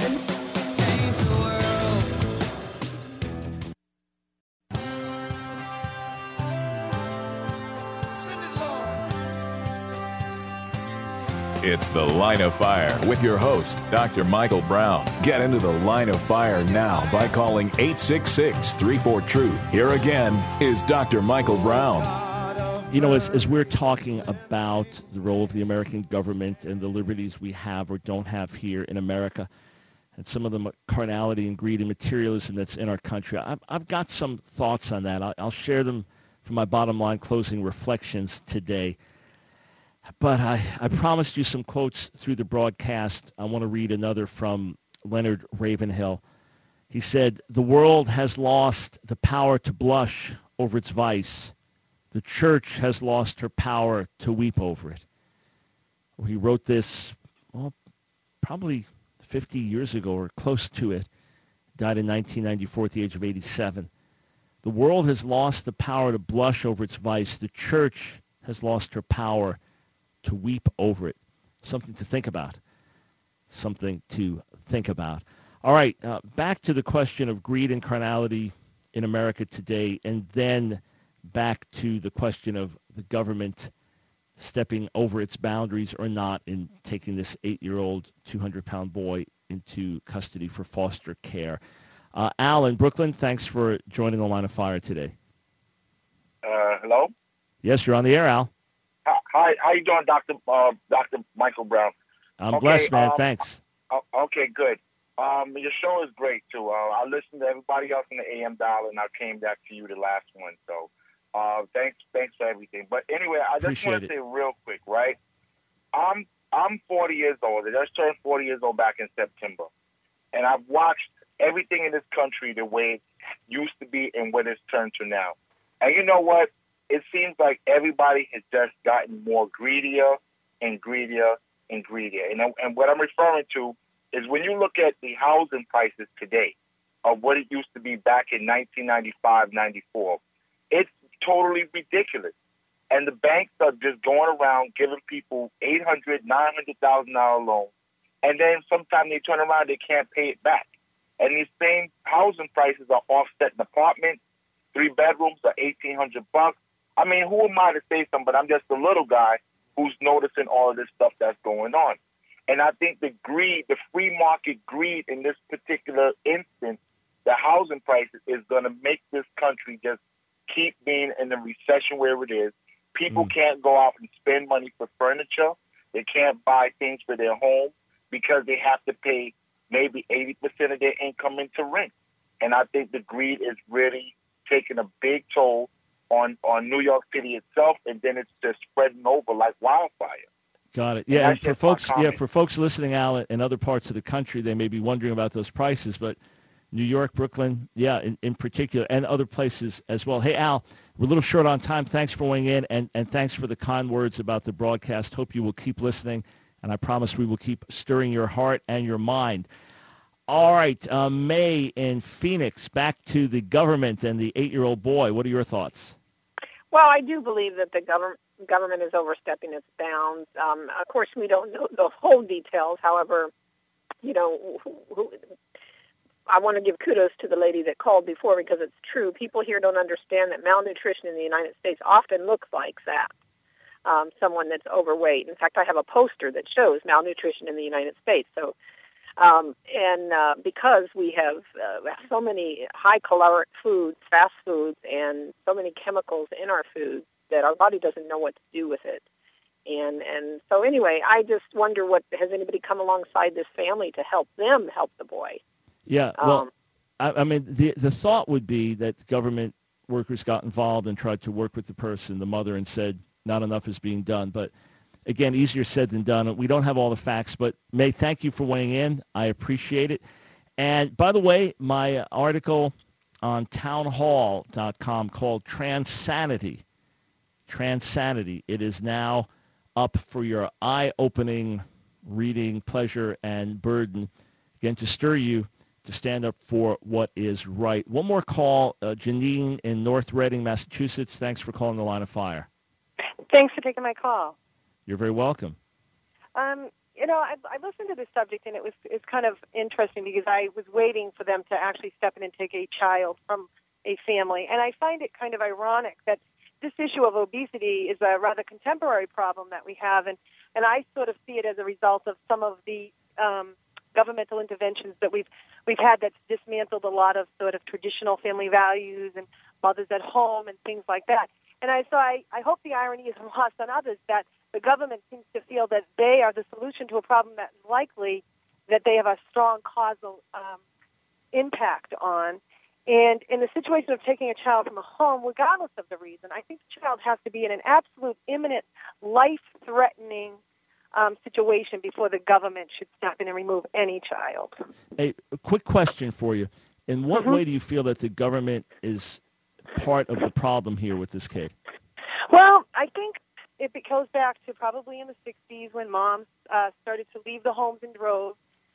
It's The Line of Fire with your host, Dr. Michael Brown. Get into the Line of Fire now by calling 866-34-TRUTH. Here again is Dr. Michael Brown. You know, as we're talking about the role of the American government and the liberties we have or don't have here in America, and some of the carnality and greed and materialism that's in our country, I've got some thoughts on that. I'll share them from my bottom line closing reflections today. But I promised you some quotes through the broadcast. I want to read another from Leonard Ravenhill. He said, "The world has lost the power to blush over its vice. The church has lost her power to weep over it." Well, he wrote this, probably 50 years ago or close to it. Died in 1994 at the age of 87. The world has lost the power to blush over its vice. The church has lost her power to weep over it. Something to think about. Something to think about. All right, back to the question of greed and carnality in America today, and then back to the question of the government stepping over its boundaries or not in taking this 8-year-old, 200-pound boy into custody for foster care. Al in Brooklyn, thanks for joining the Line of Fire today. Hello? Yes, you're on the air, Al. Hi, how you doing, Dr. Michael Brown? I'm blessed, man. Thanks. Okay, good. Your show is great, too. I listened to everybody else in the AM dial, and I came back to you the last one. So thanks for everything. But anyway, I just want to say real quick, right? I'm 40 years old. I just turned 40 years old back in September. And I've watched everything in this country the way it used to be and what it's turned to now. And you know what? It seems like everybody has just gotten more greedier and greedier and greedier. And what I'm referring to is when you look at the housing prices today of what it used to be back in 1995, 94, it's totally ridiculous. And the banks are just going around giving people $800,000, $900,000 loans. And then sometimes they turn around, they can't pay it back. And these same housing prices are offset in apartments. 3 bedrooms are $1,800. I mean, who am I to say something? But I'm just a little guy who's noticing all of this stuff that's going on. And I think the greed, the free market greed in this particular instance, the housing prices is going to make this country just keep being in the recession where it is. People can't go out and spend money for furniture. They can't buy things for their home because they have to pay maybe 80% of their income into rent. And I think the greed is really taking a big toll on New York City itself, and then it's just spreading over like wildfire. Got it. Yeah, and for folks listening out in other parts of the country, they may be wondering about those prices, but New York, Brooklyn, in particular, and other places as well. Hey, Al, we're a little short on time. Thanks for weighing in, and thanks for the kind words about the broadcast. Hope you will keep listening, and I promise we will keep stirring your heart and your mind. All right, May in Phoenix, back to the government and the 8-year-old boy. What are your thoughts? Well, I do believe that the government is overstepping its bounds. Of course, we don't know the whole details. However, you know, I want to give kudos to the lady that called before because it's true. People here don't understand that malnutrition in the United States often looks like that, someone that's overweight. In fact, I have a poster that shows malnutrition in the United States. So, because we have so many high-caloric foods, fast foods, and so many chemicals in our foods that our body doesn't know what to do with it. And so anyway, I just wonder has anybody come alongside this family to help them help the boy? Yeah, well, I mean, the thought would be that government workers got involved and tried to work with the person, the mother, and said not enough is being done. But again, easier said than done. We don't have all the facts, but May, thank you for weighing in. I appreciate it. And by the way, my article on townhall.com called Transanity, it is now up for your eye-opening reading pleasure and burden, again, to stir you to stand up for what is right. One more call, Janine in North Reading, Massachusetts. Thanks for calling the Line of Fire. Thanks for taking my call. You're very welcome. I listened to this subject, and it's kind of interesting because I was waiting for them to actually step in and take a child from a family. And I find it kind of ironic that this issue of obesity is a rather contemporary problem that we have, and I sort of see it as a result of some of the governmental interventions that we've had that's dismantled a lot of sort of traditional family values and mothers at home and things like that. And I hope the irony isn't lost on others that the government seems to feel that they are the solution to a problem that is likely that they have a strong causal impact on. And in the situation of taking a child from a home, regardless of the reason, I think the child has to be in an absolute, imminent, life-threatening situation before the government should step in and remove any child. A quick question for you. In what way do you feel that the government is part of the problem here with this kid? Well, I think it goes back to probably in the 60s when moms started to leave the homes in droves,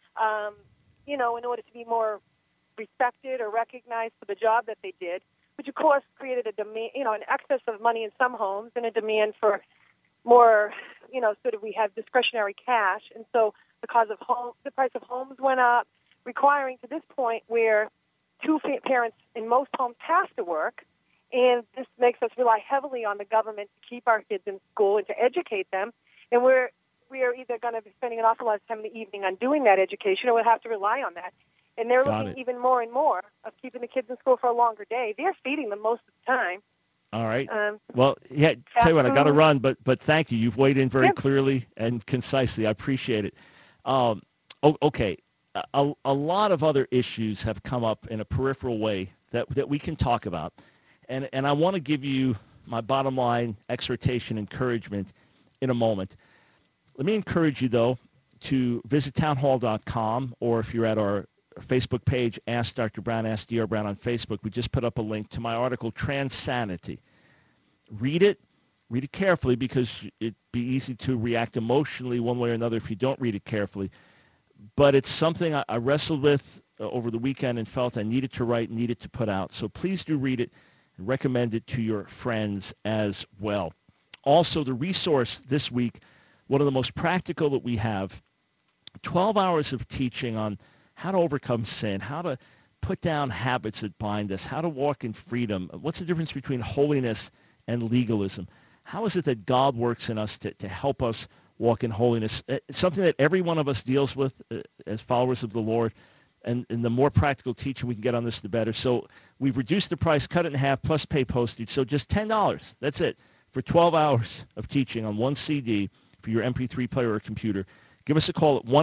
in order to be more respected or recognized for the job that they did, which of course created a demand, an excess of money in some homes and a demand for more, sort of we have discretionary cash. And so the price of homes went up, requiring to this point where two parents in most homes have to work. And this makes us rely heavily on the government to keep our kids in school and to educate them. And we are either going to be spending an awful lot of time in the evening on doing that education, or we'll have to rely on that. And they're looking even more and more of keeping the kids in school for a longer day. They're feeding them most of the time. All right. Well, yeah. Tell you what, I got to run, but thank you. You've weighed in very clearly and concisely. I appreciate it. Okay. A lot of other issues have come up in a peripheral way that we can talk about. And I want to give you my bottom line exhortation, encouragement in a moment. Let me encourage you, though, to visit townhall.com, or if you're at our Facebook page, Ask Dr. Brown, Ask Dr. Brown on Facebook. We just put up a link to my article, Transanity. Read it carefully, because it'd be easy to react emotionally one way or another if you don't read it carefully. But it's something I wrestled with over the weekend and felt I needed to write, needed to put out. So please do read it and recommend it to your friends as well. Also, the resource this week, one of the most practical that we have, 12 hours of teaching on how to overcome sin, how to put down habits that bind us, how to walk in freedom. What's the difference between holiness and legalism? How is it that God works in us to help us walk in holiness? It's something that every one of us deals with as followers of the Lord, and the more practical teaching we can get on this, the better. So we've reduced the price, cut it in half, plus pay postage. So just $10. That's it for 12 hours of teaching on one CD for your MP3 player or computer. Give us a call at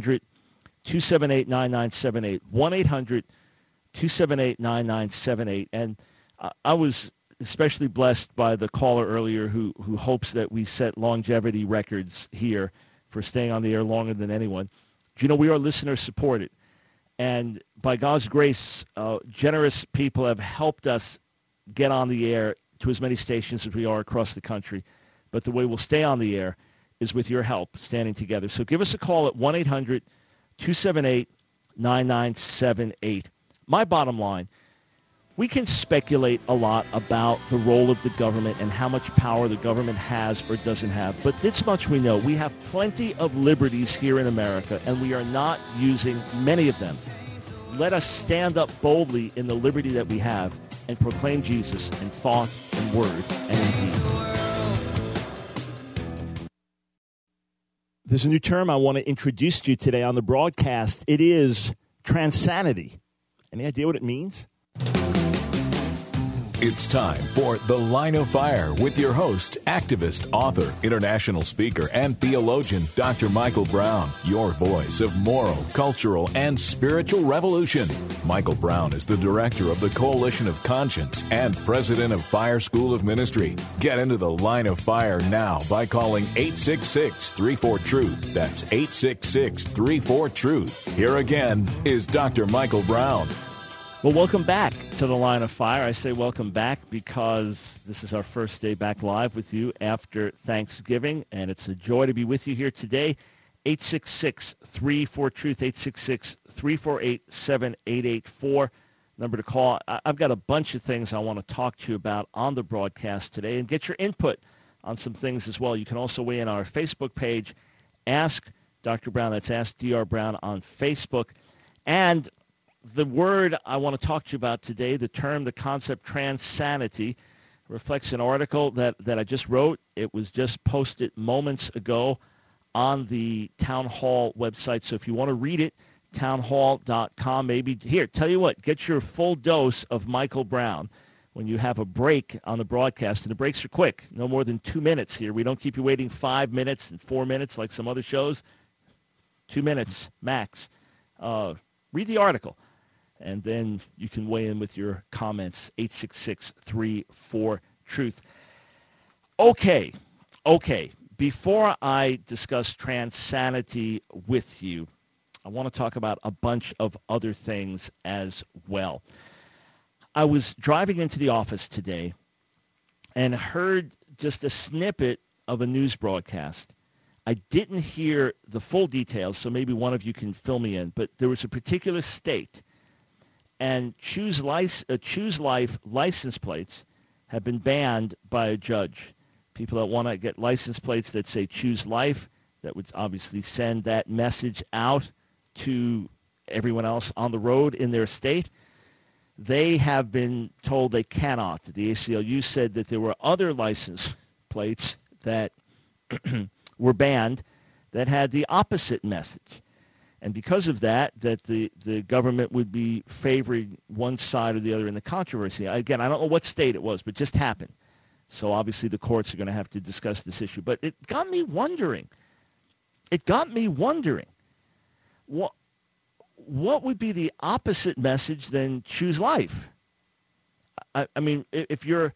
1-800-278-9978, 1-800-278-9978. And I was especially blessed by the caller earlier who hopes that we set longevity records here for staying on the air longer than anyone. Do you know we are listener supported? And by God's grace, generous people have helped us get on the air to as many stations as we are across the country. But the way we'll stay on the air is with your help, standing together. So give us a call at 1-800-278-9978. My bottom line, we can speculate a lot about the role of the government and how much power the government has or doesn't have. But this much we know. We have plenty of liberties here in America, and we are not using many of them. Let us stand up boldly in the liberty that we have and proclaim Jesus in thought and word and in deed. There's a new term I want to introduce to you today on the broadcast. It is Transanity. Any idea what it means? It's time for The Line of Fire with your host, activist, author, international speaker, and theologian, Dr. Michael Brown, your voice of moral, cultural, and spiritual revolution. Michael Brown is the director of the Coalition of Conscience and president of Fire School of Ministry. Get into The Line of Fire now by calling 866-34-TRUTH. That's 866-34-TRUTH. Here again is Dr. Michael Brown. Well, welcome back to The Line of Fire. I say welcome back because this is our first day back live with you after Thanksgiving, and it's a joy to be with you here today. 866-34-TRUTH, 866-348-7884, number to call. I've got a bunch of things I want to talk to you about on the broadcast today and get your input on some things as well. You can also weigh in on our Facebook page, Ask Dr. Brown. That's Ask Dr. Brown on Facebook. And the word I want to talk to you about today, the term, the concept transanity, reflects an article that I just wrote. It was just posted moments ago on the Town Hall website. So if you want to read it, townhall.com. Maybe here, tell you what, get your full dose of Michael Brown when you have a break on the broadcast. And the breaks are quick, no more than 2 minutes here. We don't keep you waiting 5 minutes and 4 minutes like some other shows. 2 minutes max. Read the article. And then you can weigh in with your comments, 866-34-TRUTH. Okay. Before I discuss transanity with you, I want to talk about a bunch of other things as well. I was driving into the office today and heard just a snippet of a news broadcast. I didn't hear the full details, so maybe one of you can fill me in, but there was a particular state, and Choose Life license plates have been banned by a judge. People that want to get license plates that say Choose Life, that would obviously send that message out to everyone else on the road in their state, they have been told they cannot. The ACLU said that there were other license plates that were banned that had the opposite message. And because of that the government would be favoring one side or the other in the controversy. Again, I don't know what state it was, but it just happened. So obviously the courts are going to have to discuss this issue. But it got me wondering. What would be the opposite message than Choose Life? I mean, if you're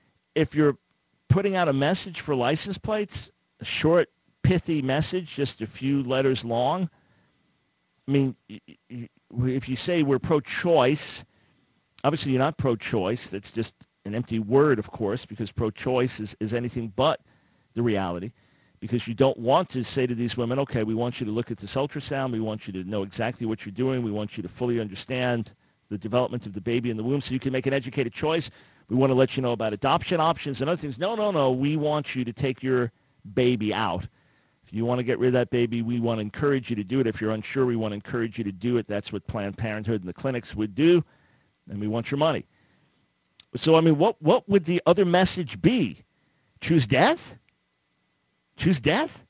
putting out a message for license plates, a short, pithy message, just a few letters long, I mean, if you say we're pro-choice, obviously you're not pro-choice. That's just an empty word, of course, because pro-choice is anything but the reality. Because you don't want to say to these women, okay, we want you to look at this ultrasound. We want you to know exactly what you're doing. We want you to fully understand the development of the baby in the womb so you can make an educated choice. We want to let you know about adoption options and other things. No. We want you to take your baby out. If you want to get rid of that baby, we want to encourage you to do it. If you're unsure, we want to encourage you to do it. That's what Planned Parenthood and the clinics would do, and we want your money. So, I mean, what would the other message be? Choose death? Choose death?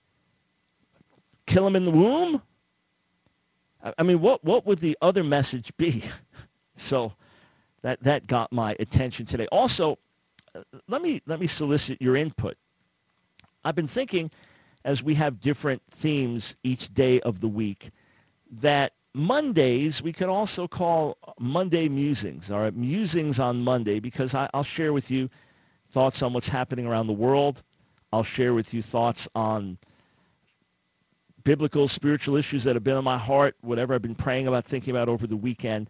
Kill him in the womb? I mean, what would the other message be? So that got my attention today. Also, let me solicit your input. I've been thinking, as we have different themes each day of the week, that Mondays we could also call Monday Musings, or Musings on Monday, because I'll share with you thoughts on what's happening around the world. I'll share with you thoughts on biblical, spiritual issues that have been on my heart, whatever I've been praying about, thinking about over the weekend.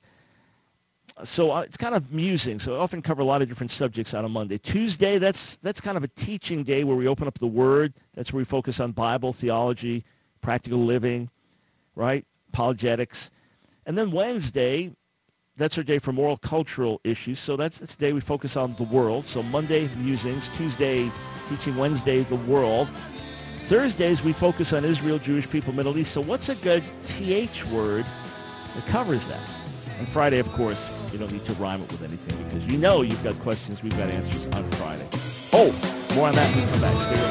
So it's kind of musing. So I often cover a lot of different subjects on a Monday. Tuesday, that's kind of a teaching day where we open up the Word. That's where we focus on Bible, theology, practical living, right? Apologetics. And then Wednesday, that's our day for moral, cultural issues. So that's the day we focus on the world. So Monday, musings. Tuesday, teaching. Wednesday, the world. Thursdays, we focus on Israel, Jewish people, Middle East. So what's a good TH word that covers that? And Friday, of course, you don't need to rhyme it with anything because you know you've got questions, we've got answers on Friday. Oh, more on that when we come back. Stay with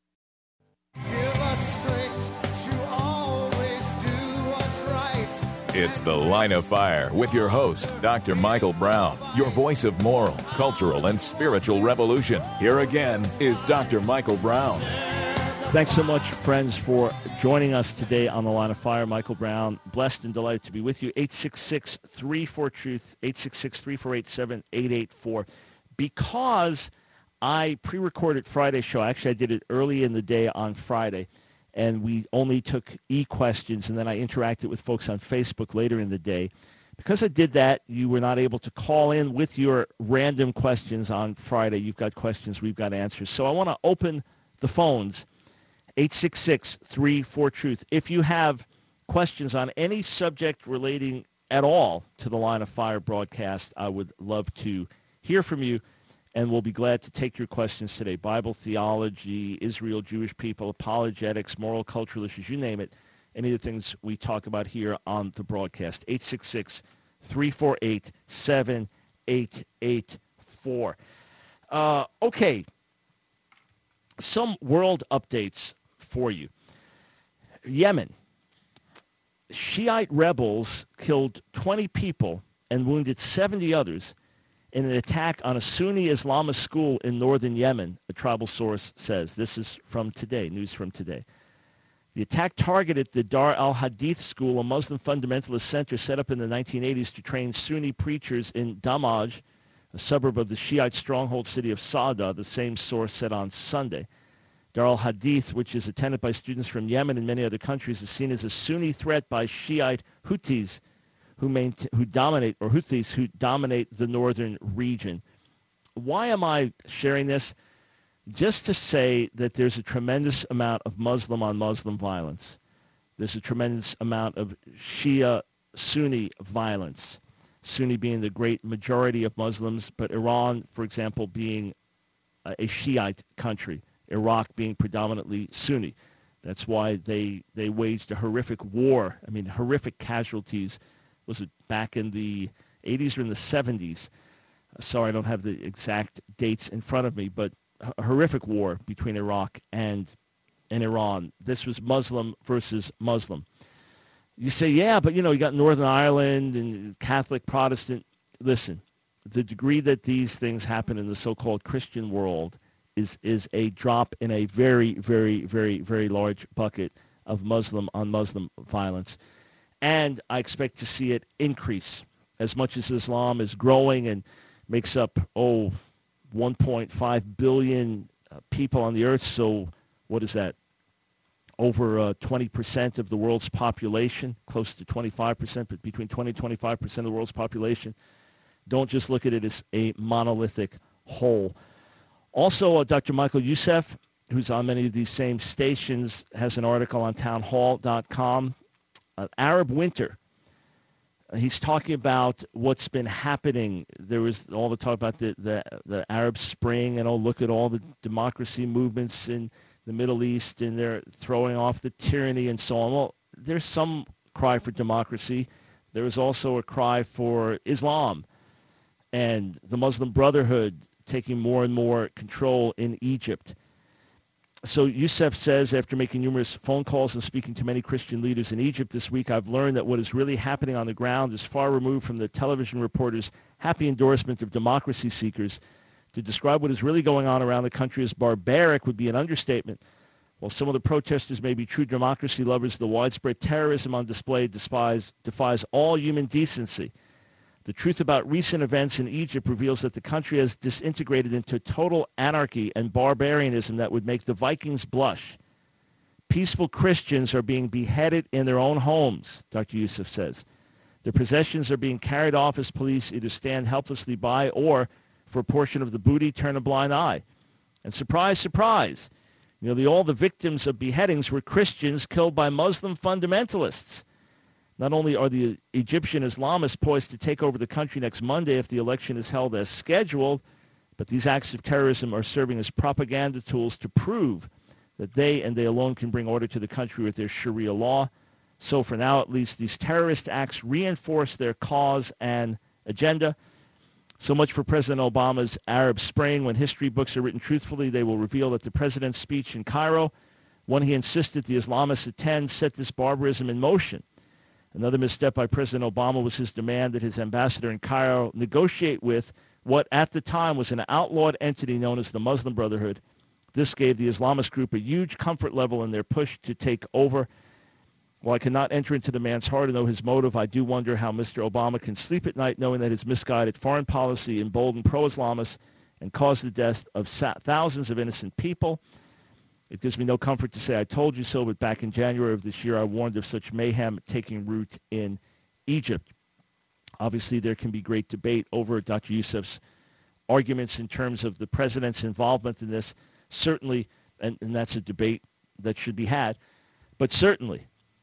us. It's The Line of Fire with your host, Dr. Michael Brown, your voice of moral, cultural, and spiritual revolution. Here again is Dr. Michael Brown. Thanks so much, friends, for joining us today on The Line of Fire. Michael Brown, blessed and delighted to be with you. 866-34-TRUTH, 866-348-7884. Because I pre-recorded Friday's show, actually I did it early in the day on Friday, and we only took e-questions, and then I interacted with folks on Facebook later in the day. Because I did that, you were not able to call in with your random questions on Friday. You've got questions, we've got answers. So I want to open the phones, 866-34-TRUTH. If you have questions on any subject relating at all to the Line of Fire broadcast, I would love to hear from you. And we'll be glad to take your questions today. Bible theology, Israel, Jewish people, apologetics, moral, cultural issues, you name it. Any of the things we talk about here on the broadcast. 866-348-7884. Okay. Some world updates for you. Yemen. Shiite rebels killed 20 people and wounded 70 others in an attack on a Sunni Islamist school in northern Yemen, a tribal source says. This is from today, news from today. The attack targeted the Dar al-Hadith school, a Muslim fundamentalist center set up in the 1980s to train Sunni preachers in Damaj, a suburb of the Shiite stronghold city of Sa'da, the same source said on Sunday. Dar al-Hadith, which is attended by students from Yemen and many other countries, is seen as a Sunni threat by Shiite Houthis, who dominate the northern region. Why am I sharing this? Just to say that there's a tremendous amount of Muslim-on-Muslim violence. There's a tremendous amount of Shia-Sunni violence. Sunni being the great majority of Muslims, but Iran, for example, being a Shiite country. Iraq being predominantly Sunni. That's why they waged a horrific war. I mean, horrific casualties. Was it back in the 80s or in the 70s? Sorry, I don't have the exact dates in front of me, but a horrific war between Iraq and Iran. This was Muslim versus Muslim. You say, yeah, but, you got Northern Ireland and Catholic, Protestant. Listen, the degree that these things happen in the so-called Christian world is a drop in a very, very, very, very large bucket of Muslim-on-Muslim violence. And I expect to see it increase as much as Islam is growing and makes up, 1.5 billion people on the earth. So what is that? Over 20% of the world's population, close to 25%, but between 20 and 25% of the world's population. Don't just look at it as a monolithic whole. Also, Dr. Michael Youssef, who's on many of these same stations, has an article on townhall.com. Arab winter. He's talking about what's been happening. There was all the talk about the Arab Spring, and look at all the democracy movements in the Middle East, and they're throwing off the tyranny and so on. Well, there's some cry for democracy. There is also a cry for Islam and the Muslim Brotherhood taking more and more control in Egypt. So Youssef says, after making numerous phone calls and speaking to many Christian leaders in Egypt this week, I've learned that what is really happening on the ground is far removed from the television reporters' happy endorsement of democracy seekers. To describe what is really going on around the country as barbaric would be an understatement. While some of the protesters may be true democracy lovers, the widespread terrorism on display defies all human decency. The truth about recent events in Egypt reveals that the country has disintegrated into total anarchy and barbarianism that would make the Vikings blush. Peaceful Christians are being beheaded in their own homes, Dr. Youssef says. Their possessions are being carried off as police either stand helplessly by or, for a portion of the booty, turn a blind eye. And surprise, surprise, all the victims of beheadings were Christians killed by Muslim fundamentalists. Not only are the Egyptian Islamists poised to take over the country next Monday if the election is held as scheduled, but these acts of terrorism are serving as propaganda tools to prove that they and they alone can bring order to the country with their Sharia law. So for now, at least, these terrorist acts reinforce their cause and agenda. So much for President Obama's Arab Spring. When history books are written truthfully, they will reveal that the president's speech in Cairo, one he insisted the Islamists attend, set this barbarism in motion. Another misstep by President Obama was his demand that his ambassador in Cairo negotiate with what at the time was an outlawed entity known as the Muslim Brotherhood. This gave the Islamist group a huge comfort level in their push to take over. While I cannot enter into the man's heart and know his motive, I do wonder how Mr. Obama can sleep at night knowing that his misguided foreign policy emboldened pro-Islamists and caused the death of thousands of innocent people. It gives me no comfort to say I told you so, but back in January of this year, I warned of such mayhem taking root in Egypt. Obviously, there can be great debate over Dr. Youssef's arguments in terms of the president's involvement in this. Certainly, and that's a debate that should be had, but certainly,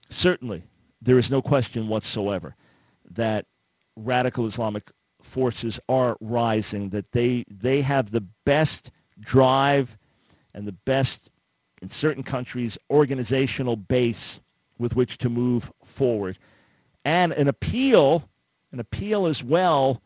there is no question whatsoever that radical Islamic forces are rising, that they have the best drive and the best, in certain countries, organizational base with which to move forward. And an appeal as well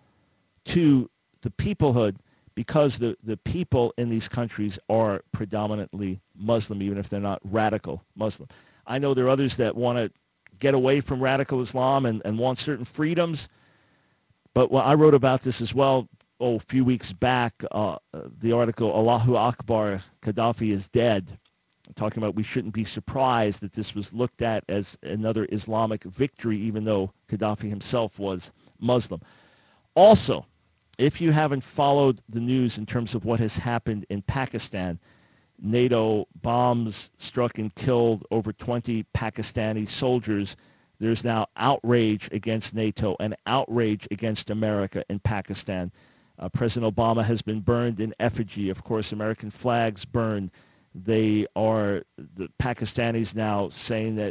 to the peoplehood, because the people in these countries are predominantly Muslim, even if they're not radical Muslim. I know there are others that want to get away from radical Islam and want certain freedoms, but I wrote about this as well a few weeks back, the article, Allahu Akbar, Gaddafi is dead. I'm talking about we shouldn't be surprised that this was looked at as another Islamic victory, even though Gaddafi himself was Muslim. Also, if you haven't followed the news in terms of what has happened in Pakistan, NATO bombs struck and killed over 20 Pakistani soldiers. There's now outrage against NATO and outrage against America in Pakistan. President Obama has been burned in effigy. Of course, American flags burned. The Pakistanis now saying that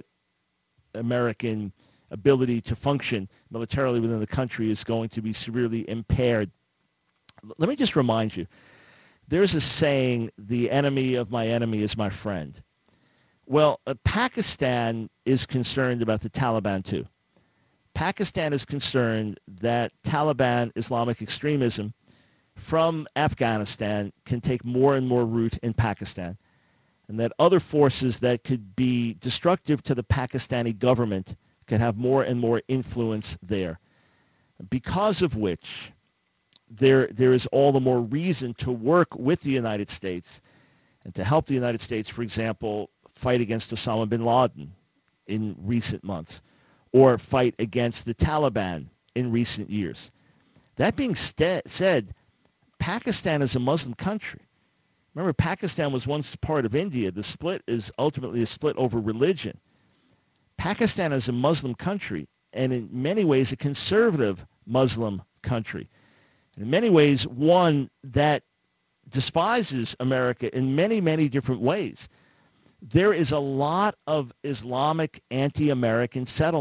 American ability to function militarily within the country is going to be severely impaired. Let me just remind you, there's a saying, the enemy of my enemy is my friend. Well, Pakistan is concerned about the Taliban too. Pakistan is concerned that Taliban Islamic extremism from Afghanistan can take more and more root in Pakistan, and that other forces that could be destructive to the Pakistani government could have more and more influence there. Because of which, there is all the more reason to work with the United States and to help the United States, for example, fight against Osama bin Laden in recent months, or fight against the Taliban in recent years. That being said, Pakistan is a Muslim country. Remember, Pakistan was once part of India. The split is ultimately a split over religion. Pakistan is a Muslim country, and in many ways a conservative Muslim country. In many ways, one that despises America in many, many different ways. There is a lot of Islamic anti-American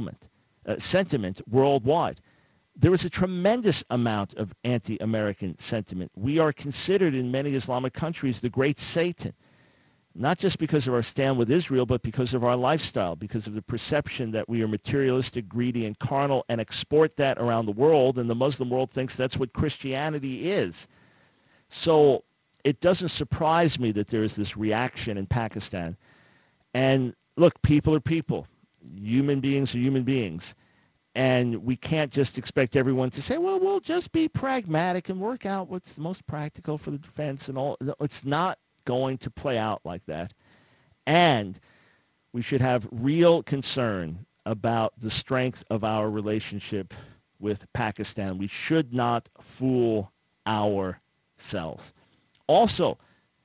sentiment worldwide. There is a tremendous amount of anti-American sentiment. We are considered in many Islamic countries the great Satan, not just because of our stand with Israel, but because of our lifestyle, because of the perception that we are materialistic, greedy, and carnal, and export that around the world, and the Muslim world thinks that's what Christianity is. So it doesn't surprise me that there is this reaction in Pakistan. And look, people are people. Human beings are human beings. And we can't just expect everyone to say, well, we'll just be pragmatic and work out what's the most practical for the defense and all. It's not going to play out like that. And we should have real concern about the strength of our relationship with Pakistan. We should not fool ourselves. Also,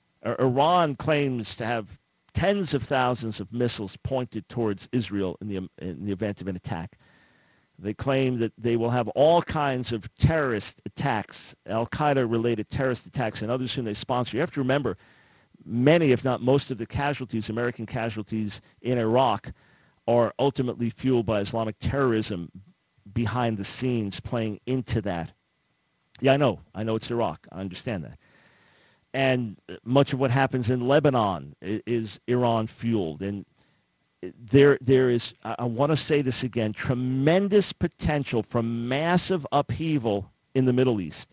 Iran claims to have tens of thousands of missiles pointed towards Israel in the event of an attack. They claim that they will have all kinds of terrorist attacks, Al-Qaeda-related terrorist attacks, and others whom they sponsor. You have to remember, many, if not most of the casualties, American casualties in Iraq, are ultimately fueled by Islamic terrorism behind the scenes, playing into that. Yeah, I know it's Iraq. I understand that. And much of what happens in Lebanon is Iran-fueled. And there is, I want to say this again, tremendous potential for massive upheaval in the Middle East,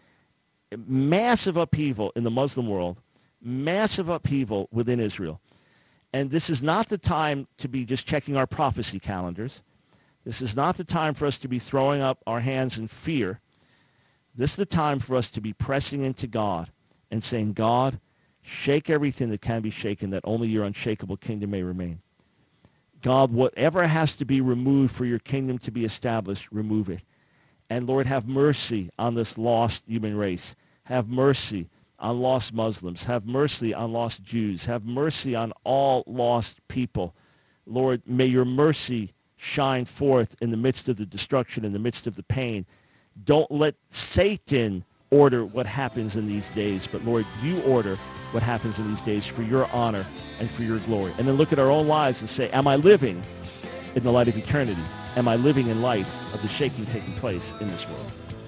massive upheaval in the Muslim world, massive upheaval within Israel. And this is not the time to be just checking our prophecy calendars. This is not the time for us to be throwing up our hands in fear. This is the time for us to be pressing into God and saying, God, shake everything that can be shaken, that only your unshakable kingdom may remain. God, whatever has to be removed for your kingdom to be established, remove it. And Lord, have mercy on this lost human race. Have mercy on lost Muslims. Have mercy on lost Jews. Have mercy on all lost people. Lord, may your mercy shine forth in the midst of the destruction, in the midst of the pain. Don't let Satan order what happens in these days, but Lord, you order what happens in these days for your honor and for your glory. And then look at our own lives and say, am I living in the light of eternity? Am I living in light of the shaking taking place in this world?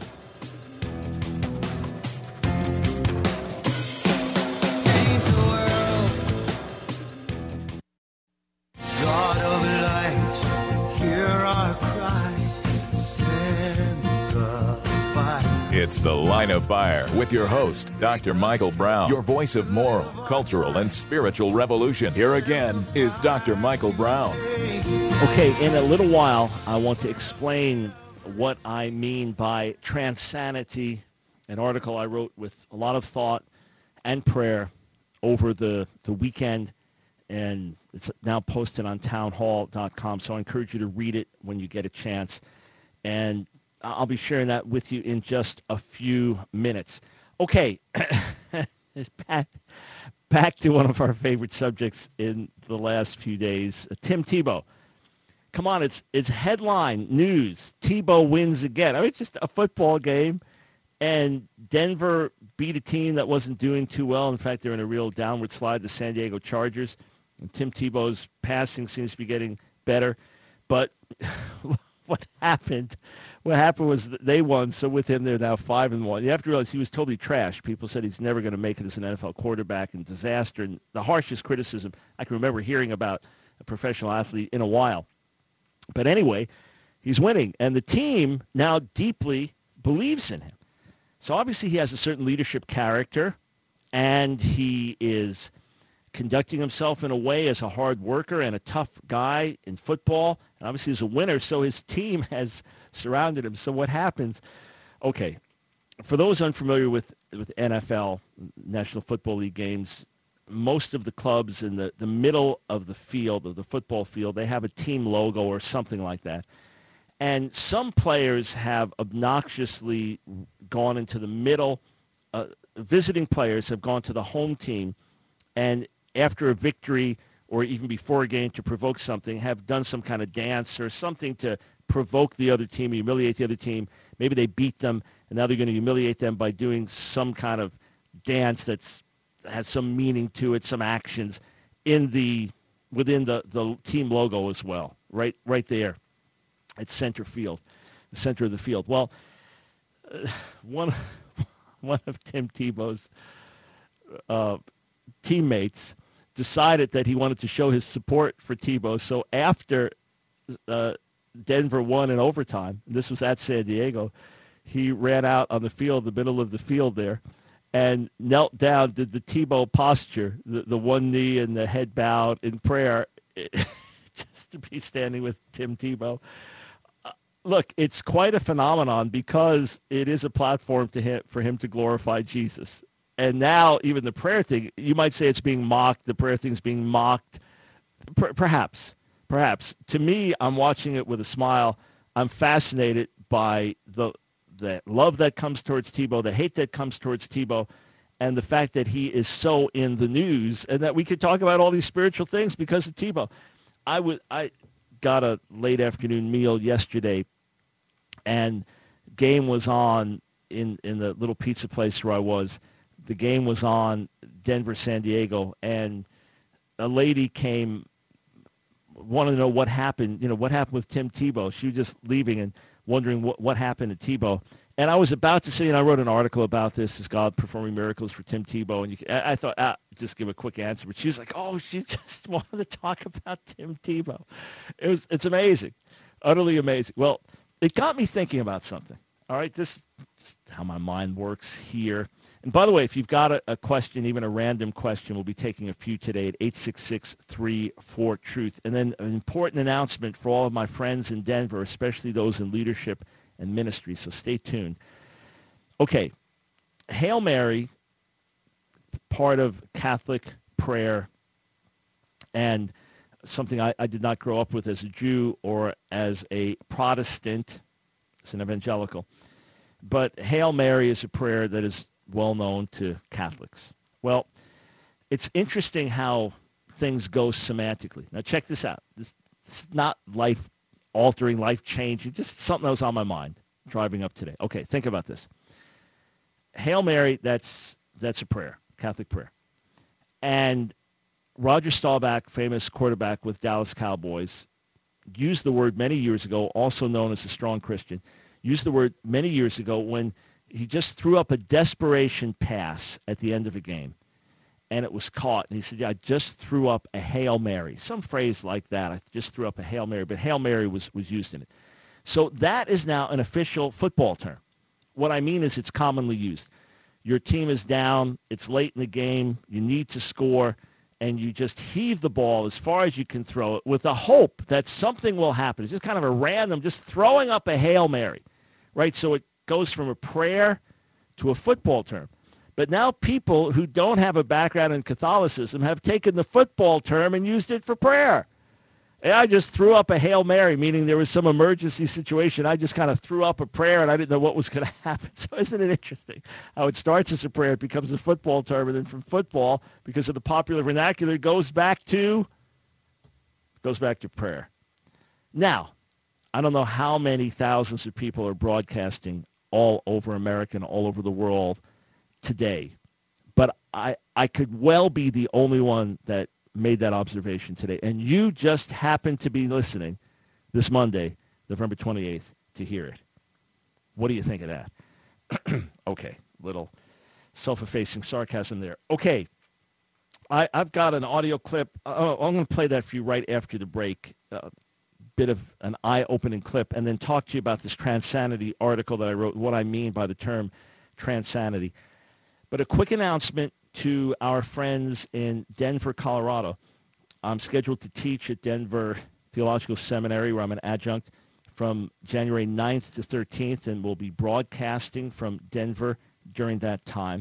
God of light, hear our cry, send the fire. It's The Line of Fire with your host, Dr. Michael Brown, your voice of moral, cultural, and spiritual revolution. Here again is Dr. Michael Brown. Okay, in a little while, I want to explain what I mean by transanity, an article I wrote with a lot of thought and prayer over the weekend, and it's now posted on townhall.com, so I encourage you to read it when you get a chance. And I'll be sharing that with you in just a few minutes. Okay, back to one of our favorite subjects in the last few days, Tim Tebow. Come on, it's headline news. Tebow wins again. I mean, it's just a football game, and Denver beat a team that wasn't doing too well. In fact, they're in a real downward slide, the San Diego Chargers. And Tim Tebow's passing seems to be getting better. But what happened was that they won, so with him they're now 5-1. You have to realize he was totally trashed. People said he's never going to make it as an NFL quarterback, and disaster, and the harshest criticism I can remember hearing about a professional athlete in a while. But anyway, he's winning, and the team now deeply believes in him. So obviously he has a certain leadership character, and he is conducting himself in a way as a hard worker and a tough guy in football, and obviously he's a winner, so his team has surrounded him. So what happens? Okay, for those unfamiliar with NFL, National Football League games, most of the clubs in the middle of the field, of the football field, they have a team logo or something like that. And some players have obnoxiously gone into the middle. Visiting players have gone to the home team, and after a victory or even before a game to provoke something, have done some kind of dance or something to provoke the other team, humiliate the other team. Maybe they beat them, and now they're going to humiliate them by doing some kind of dance that's has some meaning to it, some actions within the team logo as well, right there at center field, the center of the field. Well, one of Tim Tebow's teammates decided that he wanted to show his support for Tebow. So after Denver won in overtime, this was at San Diego, he ran out on the field, the middle of the field there, and knelt down, did the Tebow posture, the one knee and the head bowed in prayer, just to be standing with Tim Tebow. Look, it's quite a phenomenon because it is a platform for him to glorify Jesus. And now even the prayer thing, you might say it's being mocked. The prayer thing's being mocked. Perhaps. To me, I'm watching it with a smile. I'm fascinated by the love that comes towards Tebow, the hate that comes towards Tebow, and the fact that he is so in the news and that we could talk about all these spiritual things because of Tebow. I got a late afternoon meal yesterday, and game was on in the little pizza place where I was. The game was on, Denver, San Diego, and a lady came, wanted to know what happened, what happened with Tim Tebow. She was just leaving and wondering what happened to Tebow. And I was about to say, and I wrote an article about this, is God performing miracles for Tim Tebow? And I thought, just give a quick answer. But she was like, oh, she just wanted to talk about Tim Tebow. It's amazing, utterly amazing. Well, it got me thinking about something. All right, this is how my mind works here. And by the way, if you've got a question, even a random question, we'll be taking a few today at 866-34-TRUTH. And then an important announcement for all of my friends in Denver, especially those in leadership and ministry, so stay tuned. Okay, Hail Mary, part of Catholic prayer, and something I did not grow up with as a Jew or as a Protestant, as an evangelical. But Hail Mary is a prayer that is well known to Catholics. Well, it's interesting how things go semantically. Now check this out. This is not life-altering, life-changing, just something that was on my mind driving up today. Okay, think about this. Hail Mary, that's a prayer, Catholic prayer. And Roger Staubach, famous quarterback with Dallas Cowboys, used the word many years ago, also known as a strong Christian, used the word many years ago when he just threw up a desperation pass at the end of a game, and it was caught. And he said, I just threw up a Hail Mary. Some phrase like that. I just threw up a Hail Mary, but Hail Mary was used in it. So that is now an official football term. What I mean is it's commonly used. Your team is down. It's late in the game. You need to score, and you just heave the ball as far as you can throw it with the hope that something will happen. It's just kind of a random, just throwing up a Hail Mary, right? So it goes from a prayer to a football term. But now people who don't have a background in Catholicism have taken the football term and used it for prayer. And I just threw up a Hail Mary, meaning there was some emergency situation. I just kind of threw up a prayer, and I didn't know what was going to happen. So isn't it interesting how it starts as a prayer, it becomes a football term, and then from football, because of the popular vernacular, it goes back to prayer. Now, I don't know how many thousands of people are broadcasting all over America and all over the world today, but I could well be the only one that made that observation today. And you just happened to be listening this Monday, November 28th, to hear it. What do you think of that? Okay, little self-effacing sarcasm there. Okay, I've got an audio clip. I'm going to play that for you right after the break. Bit of an eye-opening clip, and then talk to you about this Transanity article that I wrote, what I mean by the term Transanity. But a quick announcement to our friends in Denver, Colorado. I'm scheduled to teach at Denver Theological Seminary, where I'm an adjunct, from January 9th to 13th, and we'll be broadcasting from Denver during that time.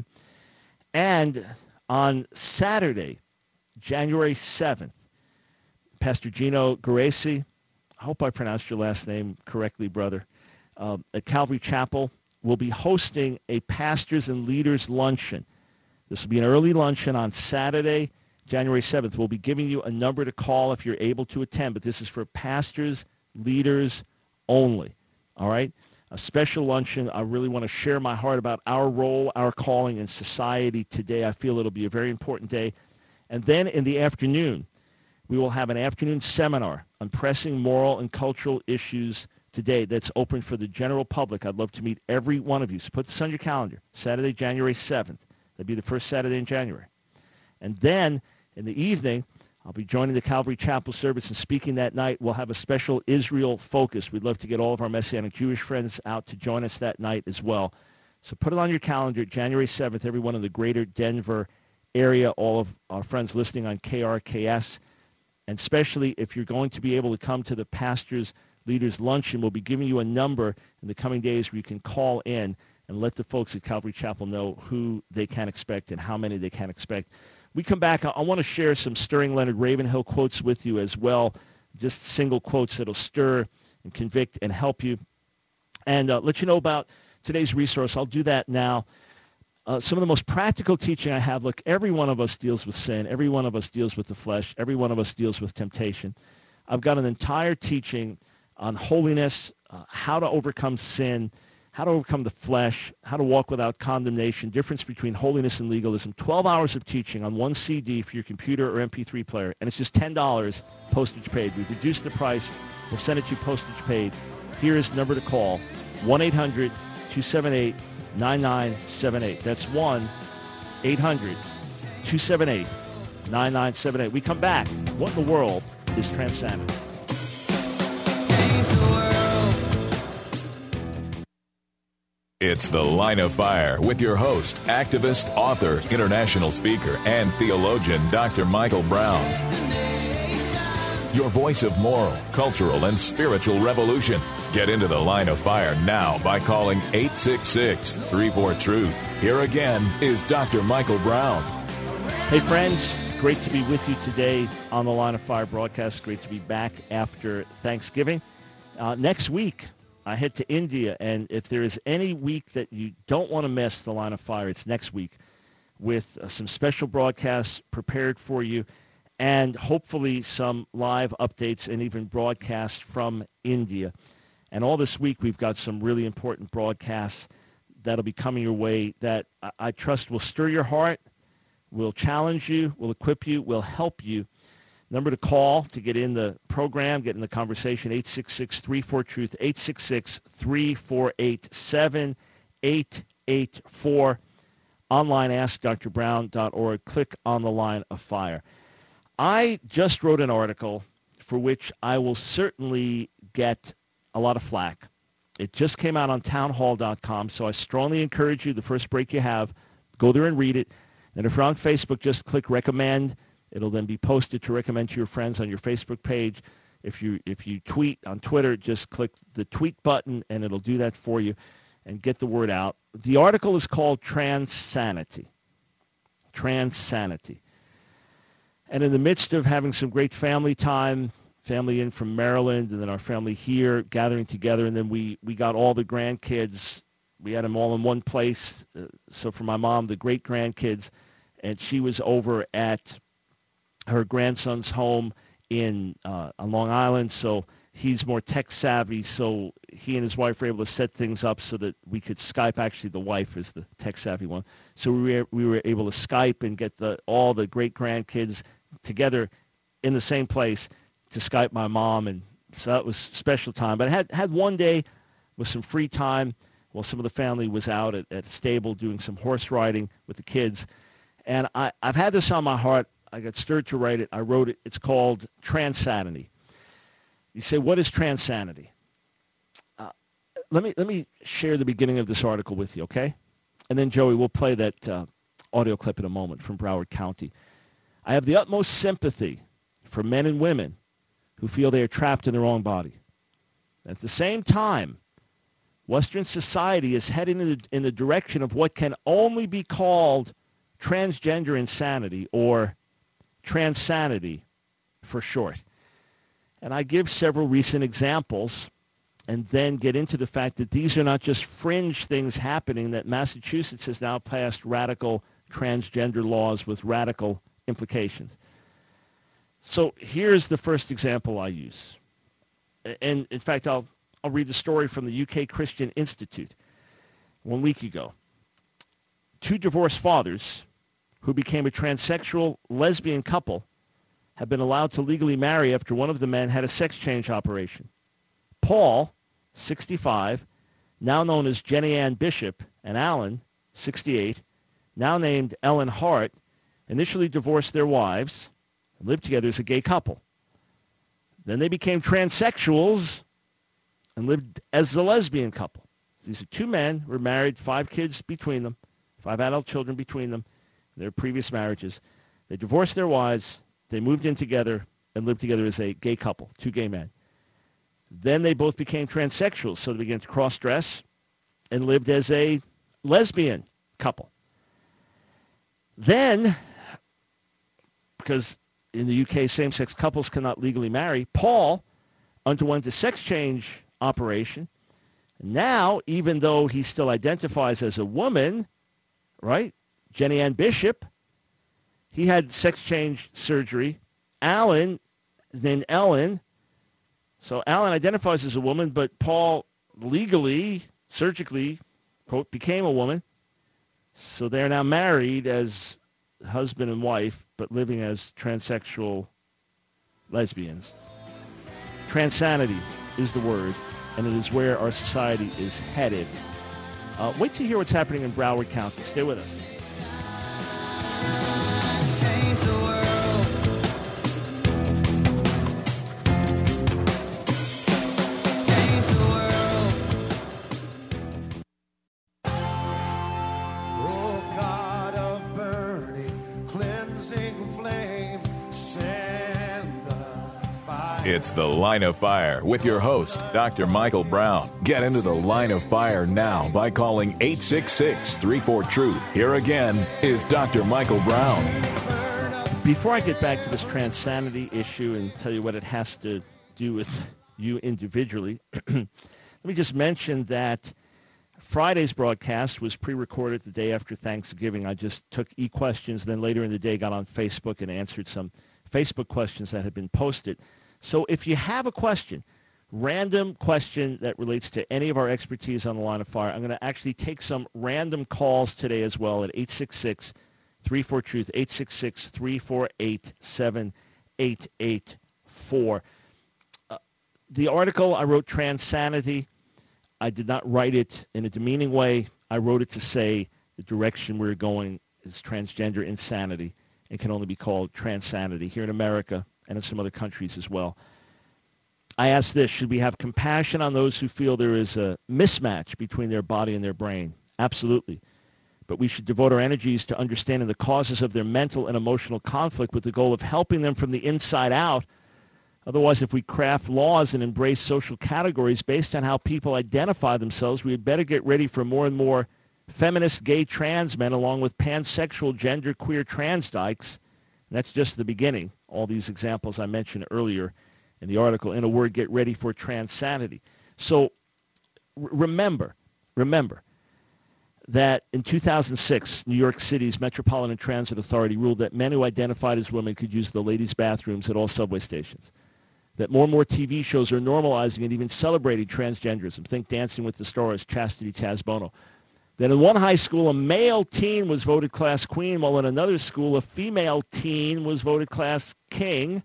And on Saturday, January 7th, Pastor Gino Garesi, I hope I pronounced your last name correctly, brother, at Calvary Chapel, will be hosting a pastors and leaders luncheon. This will be an early luncheon on Saturday, January 7th. We'll be giving you a number to call if you're able to attend, but this is for pastors, leaders only, all right? A special luncheon. I really want to share my heart about our role, our calling in society today. I feel it'll be a very important day. And then in the afternoon, we will have an afternoon seminar on pressing moral and cultural issues today that's open for the general public. I'd love to meet every one of you. So put this on your calendar, Saturday, January 7th. That'd be the first Saturday in January. And then in the evening, I'll be joining the Calvary Chapel service and speaking that night. We'll have a special Israel focus. We'd love to get all of our Messianic Jewish friends out to join us that night as well. So put it on your calendar, January 7th, everyone in the greater Denver area, all of our friends listening on KRKS. And especially if you're going to be able to come to the Pastors Leaders Luncheon, we'll be giving you a number in the coming days where you can call in and let the folks at Calvary Chapel know who they can expect and how many they can expect. We come back, I want to share some stirring Leonard Ravenhill quotes with you as well, just single quotes that'll stir and convict and help you. And let you know about today's resource. I'll do that now. Some of the most practical teaching I have, look, every one of us deals with sin. Every one of us deals with the flesh. Every one of us deals with temptation. I've got an entire teaching on holiness, how to overcome sin, how to overcome the flesh, how to walk without condemnation, difference between holiness and legalism. 12 hours of teaching on one CD for your computer or MP3 player, and it's just $10 postage paid. We've reduced the price. We'll send it to you postage paid. Here is the number to call, 1-800-278-9978. That's 1-800-278-9978. We come back. What in the world is Transanity? It's The Line of Fire with your host, activist, author, international speaker, and theologian, Dr. Michael Brown. Your voice of moral, cultural, and spiritual revolution. Get into The Line of Fire now by calling 866-34-TRUTH. Here again is Dr. Michael Brown. Hey, friends. Great to be with you today on the Line of Fire broadcast. Great to be back after Thanksgiving. Next week, I head to India, and if there is any week that you don't want to miss the Line of Fire, it's next week with some special broadcasts prepared for you and hopefully some live updates and even broadcasts from India. And all this week, we've got some really important broadcasts that'll be coming your way that I trust will stir your heart, will challenge you, will equip you, will help you. Number to call to get in the program, get in the conversation, 866-34-TRUTH, 866-348-7884. Online, askdrbrown.org. Click on the Line of Fire. I just wrote an article for which I will certainly get a lot of flack. It just came out on townhall.com, so I strongly encourage you, the first break you have, go there and read it. And if you're on Facebook, just click recommend. It'll then be posted to recommend to your friends on your Facebook page. If you tweet on Twitter, just click the tweet button, and it'll do that for you and get the word out. The article is called Transanity. Transanity. And in the midst of having some great family time, family in from Maryland, and then our family here gathering together, and then we got all the grandkids. We had them all in one place. So for my mom, the great-grandkids, and she was over at her grandson's home on Long Island, so he's more tech savvy, so he and his wife were able to set things up so that we could Skype. Actually, the wife is the tech savvy one. So we were able to Skype and get all the great-grandkids together in the same place to Skype my mom, and so that was special time. But I had one day with some free time while some of the family was out at a stable doing some horse riding with the kids. And I've had this on my heart. I got stirred to write it. I wrote it. It's called Transanity. You say, what is Transanity? Let me share the beginning of this article with you, okay? And then, Joey, we'll play that audio clip in a moment from Broward County. I have the utmost sympathy for men and women who feel they are trapped in their own body. At the same time, Western society is heading in the direction of what can only be called transgender insanity, or Transanity for short. And I give several recent examples and then get into the fact that these are not just fringe things happening, that Massachusetts has now passed radical transgender laws with radical implications. So here's the first example I use. And in fact, I'll read the story from the UK Christian Institute 1 week ago. 2 divorced fathers who became a transsexual lesbian couple have been allowed to legally marry after one of the men had a sex change operation. Paul, 65, now known as Jenny Ann Bishop, and Alan, 68, now named Ellen Hart, initially divorced their wives and lived together as a gay couple. Then they became transsexuals and lived as a lesbian couple. These are 2 men who were married, 5 kids between them, 5 adult children between them, their previous marriages. They divorced their wives. They moved in together and lived together as a gay couple, 2 gay men. Then they both became transsexuals, so they began to cross-dress and lived as a lesbian couple. Then, because in the UK same-sex couples cannot legally marry, Paul underwent a sex change operation. Now, even though he still identifies as a woman, right, Jenny Ann Bishop, he had sex change surgery. Alan is named Ellen. So Alan identifies as a woman, but Paul legally, surgically, quote, became a woman. So they're now married as husband and wife, but living as transsexual lesbians. Transanity is the word, and it is where our society is headed. Wait to hear what's happening in Broward County. Stay with us. Change the world. It's The Line of Fire with your host, Dr. Michael Brown. Get into the Line of Fire now by calling 866-34-TRUTH. Here again is Dr. Michael Brown. Before I get back to this Transanity issue and tell you what it has to do with you individually, let me just mention that Friday's broadcast was pre-recorded the day after Thanksgiving. I just took e-questions, then later in the day got on Facebook and answered some Facebook questions that had been posted. So if you have a question, random question that relates to any of our expertise on the Line of Fire, I'm going to actually take some random calls today as well at 866-34-TRUTH, 866-348-7884. The article I wrote, Transanity, I did not write it in a demeaning way. I wrote it to say the direction we're going is transgender insanity and can only be called Transanity here in America and in some other countries as well. I asked this: should we have compassion on those who feel there is a mismatch between their body and their brain? Absolutely. But we should devote our energies to understanding the causes of their mental and emotional conflict with the goal of helping them from the inside out. Otherwise, if we craft laws and embrace social categories based on how people identify themselves, we had better get ready for more and more feminist gay trans men along with pansexual gender queer trans dykes. And that's just the beginning. All these examples I mentioned earlier in the article. In a word, get ready for Transanity. So remember that in 2006, New York City's Metropolitan Transit Authority ruled that men who identified as women could use the ladies' bathrooms at all subway stations. That more and more TV shows are normalizing and even celebrating transgenderism. Think Dancing with the Stars, Chastity Chaz Bono. That in one high school, a male teen was voted class queen, while in another school, a female teen was voted class king.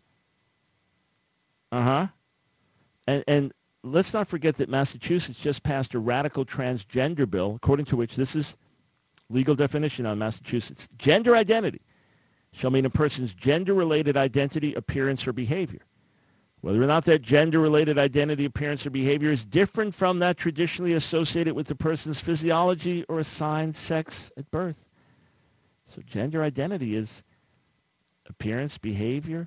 And let's not forget that Massachusetts just passed a radical transgender bill, according to which, this is legal definition on Massachusetts, gender identity shall mean a person's gender-related identity, appearance, or behavior. Whether or not that gender-related identity, appearance, or behavior is different from that traditionally associated with the person's physiology or assigned sex at birth. So gender identity is appearance, behavior.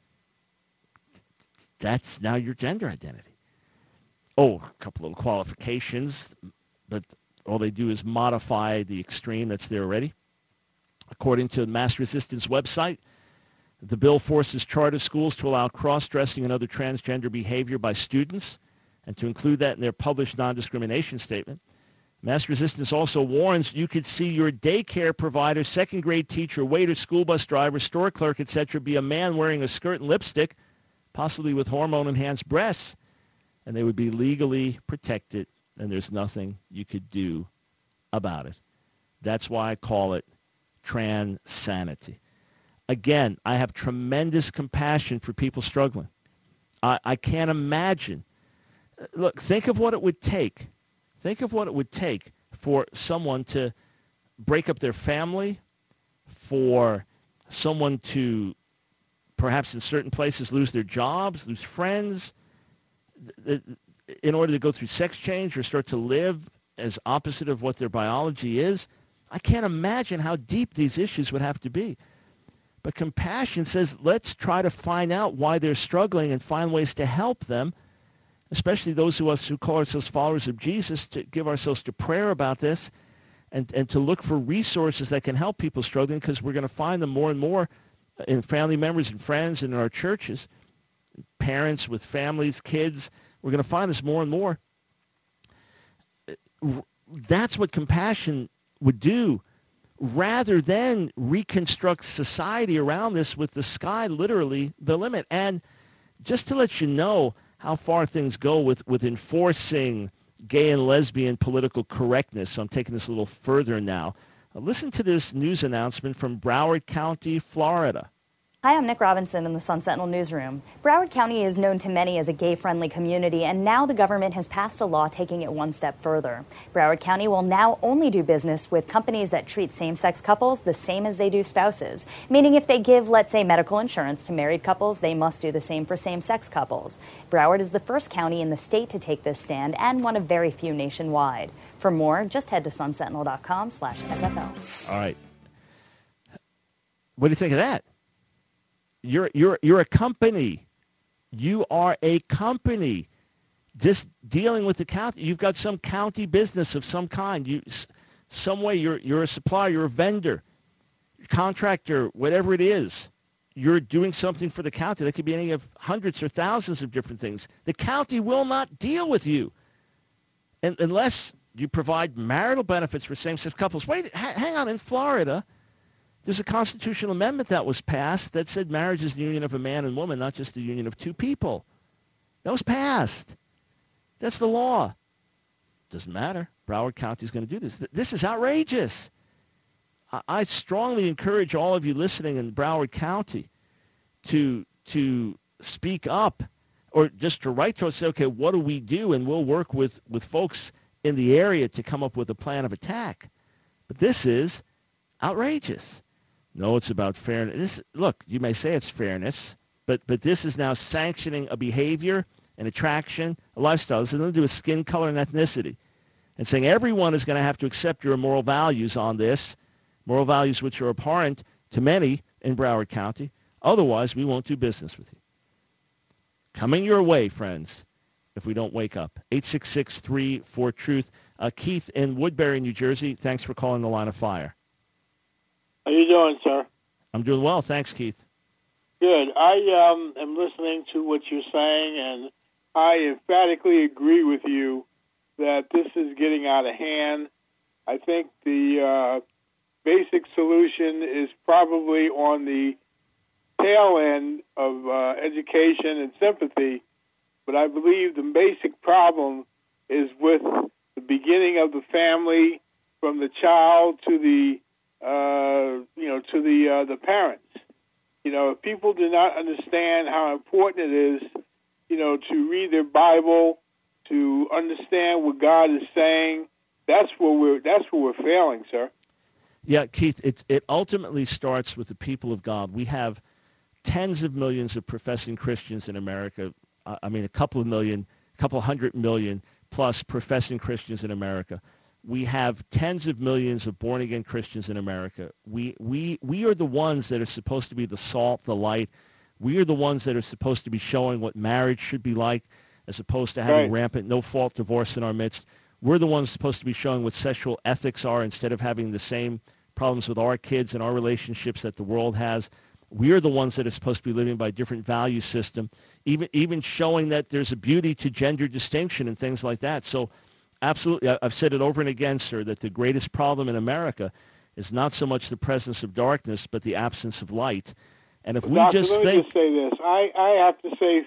That's now your gender identity. Oh, a couple little qualifications, but all they do is modify the extreme that's there already. According to the Mass Resistance website, the bill forces charter schools to allow cross-dressing and other transgender behavior by students and to include that in their published non-discrimination statement. Mass Resistance also warns you could see your daycare provider, second-grade teacher, waiter, school bus driver, store clerk, etc. be a man wearing a skirt and lipstick, possibly with hormone-enhanced breasts, and they would be legally protected, and there's nothing you could do about it. That's why I call it Transanity. Again, I have tremendous compassion for people struggling. I can't imagine. Look, think of what it would take. Think of what it would take for someone to break up their family, for someone to perhaps in certain places lose their jobs, lose friends, in order to go through sex change or start to live as opposite of what their biology is. I can't imagine how deep these issues would have to be. But compassion says, let's try to find out why they're struggling and find ways to help them, especially those of us who call ourselves followers of Jesus, to give ourselves to prayer about this and to look for resources that can help people struggling, because we're going to find them more and more in family members and friends and in our churches, parents with families, kids. We're going to find this more and more. That's what compassion would do, rather than reconstruct society around this with the sky literally the limit. And just to let you know how far things go with enforcing gay and lesbian political correctness, so I'm taking this a little further now. Listen to this news announcement from Broward County, Florida. Hi, I'm Nick Robinson in the Sun Sentinel newsroom. Broward County is known to many as a gay-friendly community, and now the government has passed a law taking it one step further. Broward County will now only do business with companies that treat same-sex couples the same as they do spouses, meaning if they give, let's say, medical insurance to married couples, they must do the same for same-sex couples. Broward is the first county in the state to take this stand and one of very few nationwide. For more, just head to sunsentinel.com/SFL. All right. What do you think of that? You're a company You are a company just dealing with the county. You've got some county business of some kind. Some way you're a supplier, you're a vendor, contractor, whatever it is. You're doing something for the county. That could be any of hundreds or thousands of different things. The county will not deal with you unless you provide marital benefits for same-sex couples. Wait, hang on. In Florida, there's a constitutional amendment that was passed that said marriage is the union of a man and woman, not just the union of two people. That was passed. That's the law. Doesn't matter. Broward County is going to do this. This is outrageous. I strongly encourage all of you listening in Broward County to speak up, or just to write to us and say, okay, what do we do? And we'll work with folks in the area to come up with a plan of attack. But this is outrageous. No, it's about fairness. Look, you may say it's fairness, but this is now sanctioning a behavior, an attraction, a lifestyle. This has nothing to do with skin color and ethnicity. And saying everyone is going to have to accept your moral values on this, moral values which are abhorrent to many in Broward County. Otherwise, we won't do business with you. Coming your way, friends, if we don't wake up. 866-34-TRUTH. Keith in Woodbury, New Jersey, thanks for calling the Line of Fire. How you doing, sir? I'm doing well. Thanks, Keith. Good. I am listening to what you're saying, and I emphatically agree with you that this is getting out of hand. I think the basic solution is probably on the tail end of education and sympathy, but I believe the basic problem is with the beginning of the family, from the child to the the parents. If people do not understand how important it is, to read their Bible, to understand what God is saying, that's where we're failing, sir. Yeah, Keith, it ultimately starts with the people of God. We have tens of millions of professing Christians in America. A couple of million, a couple 100 million plus professing Christians in America. We have tens of millions of born-again Christians in America. We are the ones that are supposed to be the salt, the light. We are the ones that are supposed to be showing what marriage should be like, as opposed to having rampant, no-fault divorce in our midst. We're the ones supposed to be showing what sexual ethics are, instead of having the same problems with our kids and our relationships that the world has. We are the ones that are supposed to be living by a different value system, even showing that there's a beauty to gender distinction and things like that. So absolutely, I've said it over and again, sir, that the greatest problem in America is not so much the presence of darkness, but the absence of light. And if we Doctor, just let me just say this. I have to say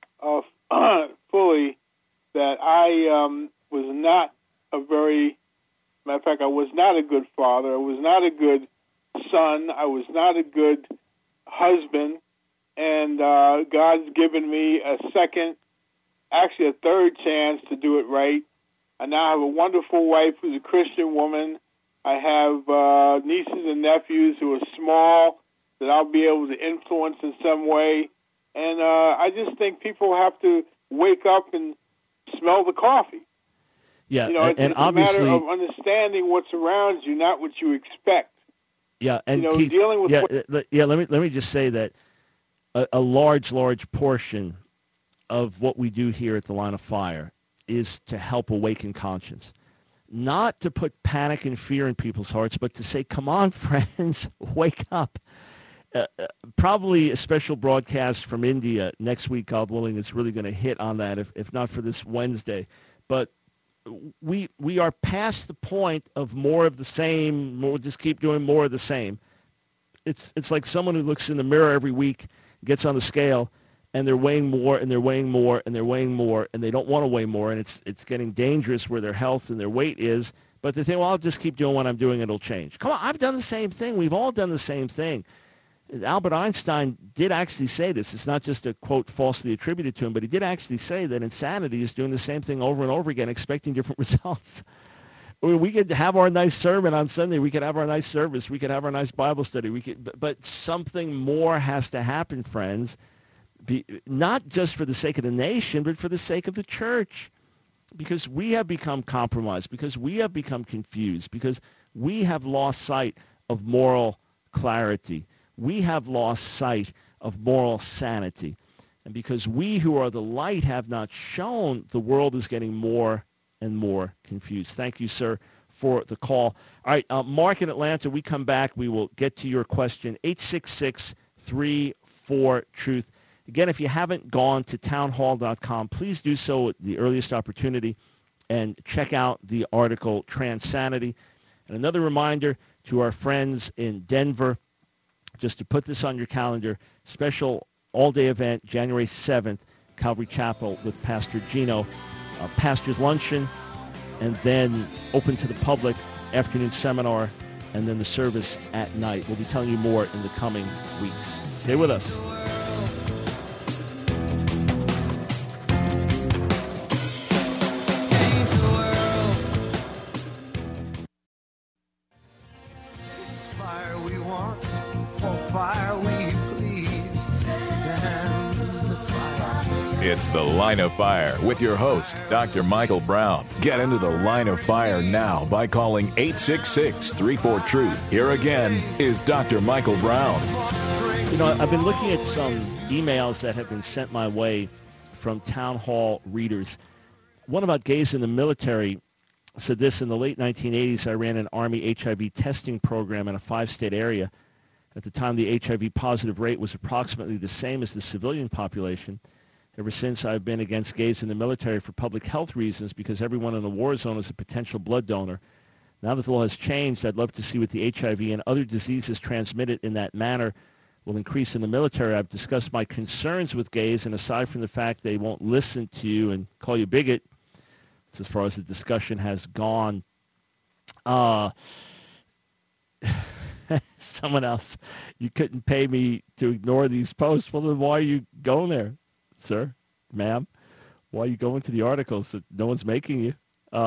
fully that I was not matter of fact, I was not a good father. I was not a good son. I was not a good husband. And God's given me a third chance to do it right. I now have a wonderful wife who's a Christian woman. I have nieces and nephews who are small that I'll be able to influence in some way. And I just think people have to wake up and smell the coffee. Yeah, it's obviously, a matter of understanding what's around you, not what you expect. Yeah, and Keith, dealing with let me just say that a large portion of what we do here at the Line of Fire is to help awaken conscience. Not to put panic and fear in people's hearts, but to say, come on, friends, wake up. Probably a special broadcast from India next week, God willing, is really going to hit on that, if not for this Wednesday. But we are past the point of more of the same. We'll just keep doing more of the same. It's like someone who looks in the mirror every week, gets on the scale, and they're weighing more, and they're weighing more, and they're weighing more, and they don't want to weigh more, and it's getting dangerous where their health and their weight is. But they think, well, I'll just keep doing what I'm doing, it'll change. Come on, I've done the same thing. We've all done the same thing. Albert Einstein did actually say this. It's not just a quote falsely attributed to him, but he did actually say that insanity is doing the same thing over and over again, expecting different results. We could have our nice sermon on Sunday. We could have our nice service. We could have our nice Bible study. But something more has to happen, friends, not just for the sake of the nation, but for the sake of the church. Because we have become compromised, because we have become confused, because we have lost sight of moral clarity. We have lost sight of moral sanity. And because we who are the light have not shone, the world is getting more and more confused. Thank you, sir, for the call. All right, Mark in Atlanta, we come back. We will get to your question. 866-34-TRUTH. Again, if you haven't gone to townhall.com, please do so at the earliest opportunity and check out the article, Transanity. And another reminder to our friends in Denver, just to put this on your calendar, special all-day event, January 7th, Calvary Chapel with Pastor Gino. Pastor's Luncheon, and then open to the public, afternoon seminar, and then the service at night. We'll be telling you more in the coming weeks. Stay with us. Fire we want, for fire we please. Send the fire. It's The Line of Fire with your host, Dr. Michael Brown. Get into the Line of Fire now by calling 866-34-TRUTH. Here again is Dr. Michael Brown. You know, I've been looking at some emails that have been sent my way from town hall readers. One about gays in the military said this: in the late 1980s, I ran an Army HIV testing program in a 5-state area. At the time, the HIV positive rate was approximately the same as the civilian population. Ever since, I've been against gays in the military for public health reasons because everyone in a war zone is a potential blood donor. Now that the law has changed, I'd love to see what the HIV and other diseases transmitted in that manner will increase in the military. I've discussed my concerns with gays, and aside from the fact they won't listen to you and call you bigot, that's as far as the discussion has gone. Someone else, you couldn't pay me to ignore these posts. Well, then why are you going there, sir, ma'am? Why are you going to the articles that no one's making you?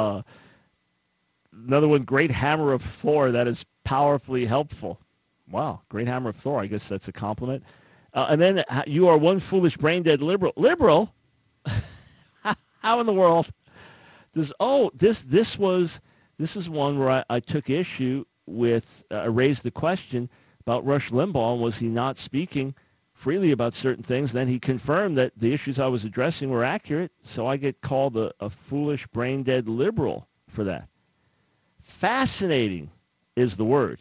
Another one, great hammer of Thor. That is powerfully helpful. Wow, great hammer of Thor. I guess that's a compliment. And then you are one foolish brain-dead liberal. Liberal? How in the world does... Oh, this is one where I took issue with... I raised the question about Rush Limbaugh, and was he not speaking freely about certain things? Then he confirmed that the issues I was addressing were accurate, so I get called a foolish brain-dead liberal for that. Fascinating is the word.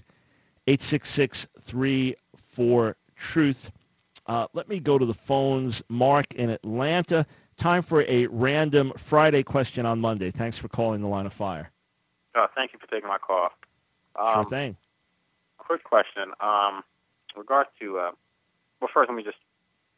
866-34-TRUTH. Let me go to the phones. Mark in Atlanta. Time for a random Friday question on Monday. Thanks for calling the Line of Fire. Thank you for taking my call. Sure thing. Quick question. In regards to, well, first let me just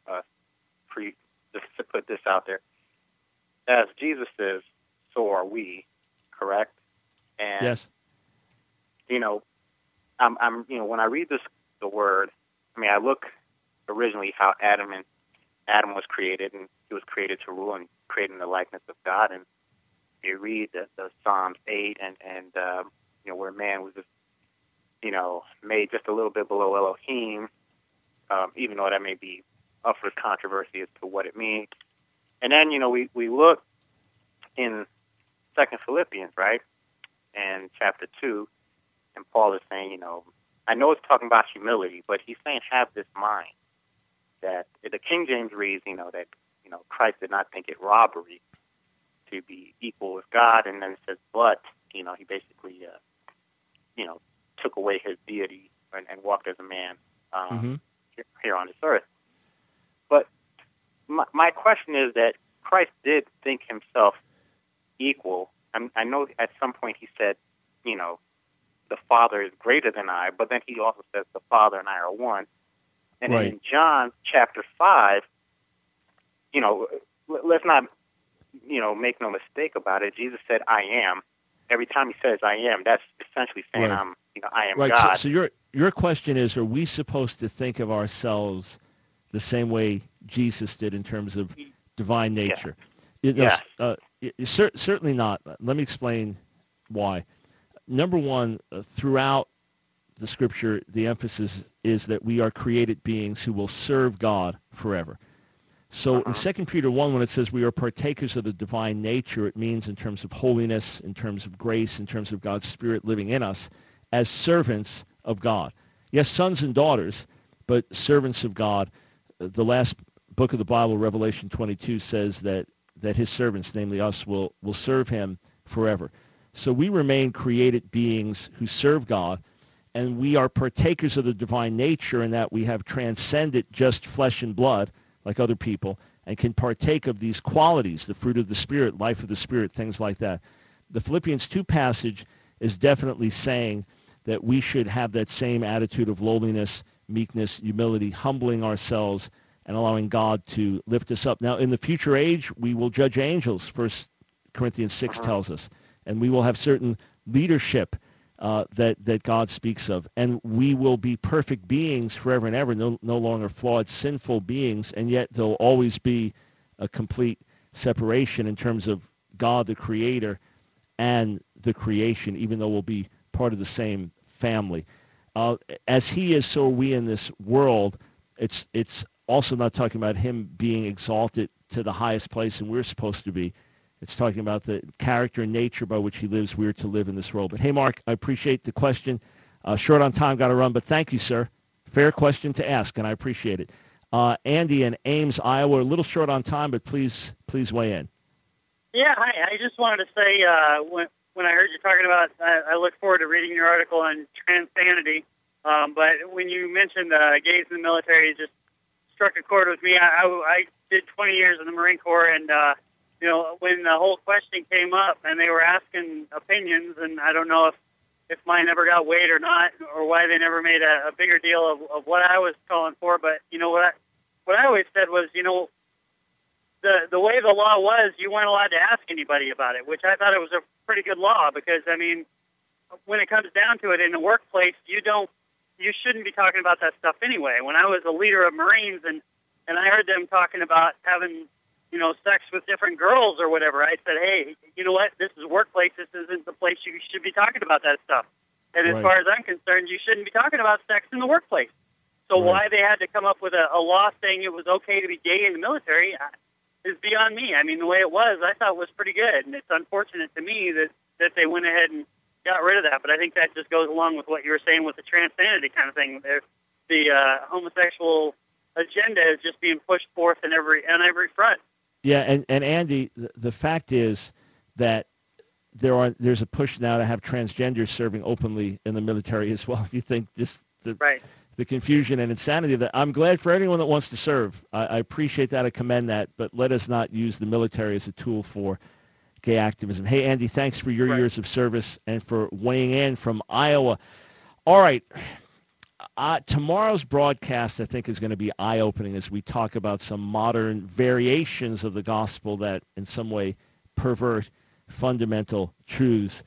to put this out there. As Jesus is, so are we, correct? And, yes. You know, I'm when I read the word, I mean, I look originally how Adam was created, and he was created to rule and created in the likeness of God. And you read the Psalms 8 and where man was just, made just a little bit below Elohim, even though that may be up for controversy as to what it means. And then, we look in 2 Philippians, right, and chapter 2, and Paul is saying, I know it's talking about humility, but he's saying have this mind, that the King James reads, that, Christ did not think it robbery to be equal with God, and then it says, but, he basically, took away his deity and walked as a man here on this earth. But my question is that Christ did think himself equal. I know at some point he said, the Father is greater than I, but then he also says the Father and I are one. And right. In John chapter 5, let's not, make no mistake about it. Jesus said, I am. Every time he says I am, that's essentially saying right. I am right. God. So your question is, are we supposed to think of ourselves the same way Jesus did in terms of divine nature? Yes. Certainly not. Let me explain why. Number one, throughout the Scripture, the emphasis is that we are created beings who will serve God forever. So in 2 Peter 1, when it says we are partakers of the divine nature, it means in terms of holiness, in terms of grace, in terms of God's Spirit living in us, as servants of God. Yes, sons and daughters, but servants of God. The last book of the Bible, Revelation 22, says that his servants, namely us, will serve him forever. So we remain created beings who serve God, and we are partakers of the divine nature in that we have transcended just flesh and blood like other people and can partake of these qualities, the fruit of the Spirit, life of the Spirit, things like that. The Philippians 2 passage is definitely saying that we should have that same attitude of lowliness, meekness, humility, humbling ourselves, and allowing God to lift us up. Now, in the future age, we will judge angels, 1 Corinthians 6 tells us, and we will have certain leadership that God speaks of, and we will be perfect beings forever and ever, no longer flawed, sinful beings, and yet there'll always be a complete separation in terms of God, the Creator, and the creation, even though we'll be part of the same family. As he is, so are we in this world. It's also not talking about him being exalted to the highest place, and we're supposed to be. It's talking about the character and nature by which he lives. We're to live in this world. But hey, Mark, I appreciate the question. Short on time, got to run, but thank you, sir. Fair question to ask, and I appreciate it. Andy in Ames, Iowa, a little short on time, but please weigh in. Yeah, hi. I just wanted to say when I heard you talking about, I look forward to reading your article on transanity. But when you mentioned gays in the military, it just struck a chord with me. I did 20 years in the Marine Corps, and when the whole question came up and they were asking opinions, and I don't know if mine ever got weighed or not, or why they never made a bigger deal of what I was calling for. But what I always said was, the way the law was, you weren't allowed to ask anybody about it, which I thought it was a pretty good law because, I mean, when it comes down to it, in the workplace, you shouldn't be talking about that stuff anyway. When I was a leader of Marines and I heard them talking about having, sex with different girls or whatever, I said, hey, you know what? This is a workplace. This isn't the place you should be talking about that stuff. And as far as I'm concerned, you shouldn't be talking about sex in the workplace. So why they had to come up with a law saying it was okay to be gay in the military is beyond me. I mean, the way it was, I thought was pretty good, and it's unfortunate to me that they went ahead and got rid of that. But I think that just goes along with what you were saying with the transanity kind of thing. The homosexual agenda is just being pushed forth on every front. Yeah, and Andy, the fact is that there's a push now to have transgenders serving openly in the military as well. You think just the confusion and insanity of that. I'm glad for anyone that wants to serve. I appreciate that. I commend that. But let us not use the military as a tool for gay activism. Hey, Andy, thanks for your years of service and for weighing in from Iowa. All right. Tomorrow's broadcast, I think, is going to be eye-opening as we talk about some modern variations of the gospel that in some way pervert fundamental truths.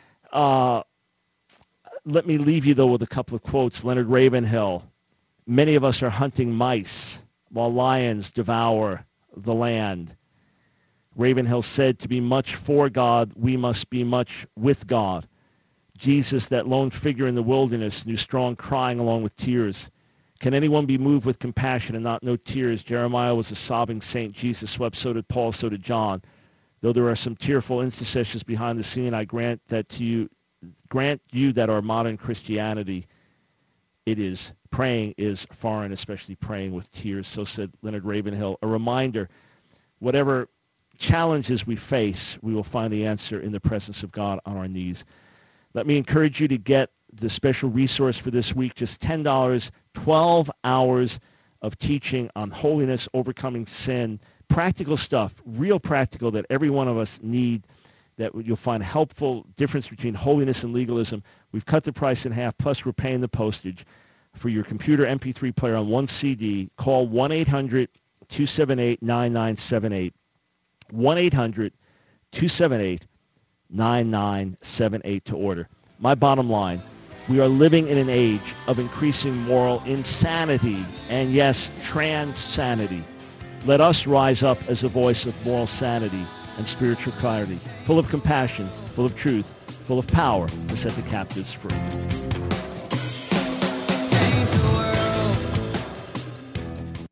Let me leave you, though, with a couple of quotes. Leonard Ravenhill, many of us are hunting mice while lions devour the land. Ravenhill said, to be much for God, we must be much with God. Jesus, that lone figure in the wilderness, knew strong crying along with tears. Can anyone be moved with compassion and not know tears? Jeremiah was a sobbing saint. Jesus wept, so did Paul, so did John. Though there are some tearful intercessions behind the scene, I grant you that our modern Christianity, praying is foreign, especially praying with tears. So said Leonard Ravenhill. A reminder, whatever challenges we face, we will find the answer in the presence of God on our knees. Let me encourage you to get the special resource for this week, just $10, 12 hours of teaching on holiness, overcoming sin, practical stuff, real practical that every one of us need, that you'll find helpful difference between holiness and legalism. We've cut the price in half, plus we're paying the postage. For your computer MP3 player on one CD, call 1-800-278-9978. 1-800-278-9978 to order. My bottom line, we are living in an age of increasing moral insanity and, yes, transanity. Let us rise up as a voice of moral sanity and spiritual clarity, full of compassion, full of truth, full of power to set the captives free.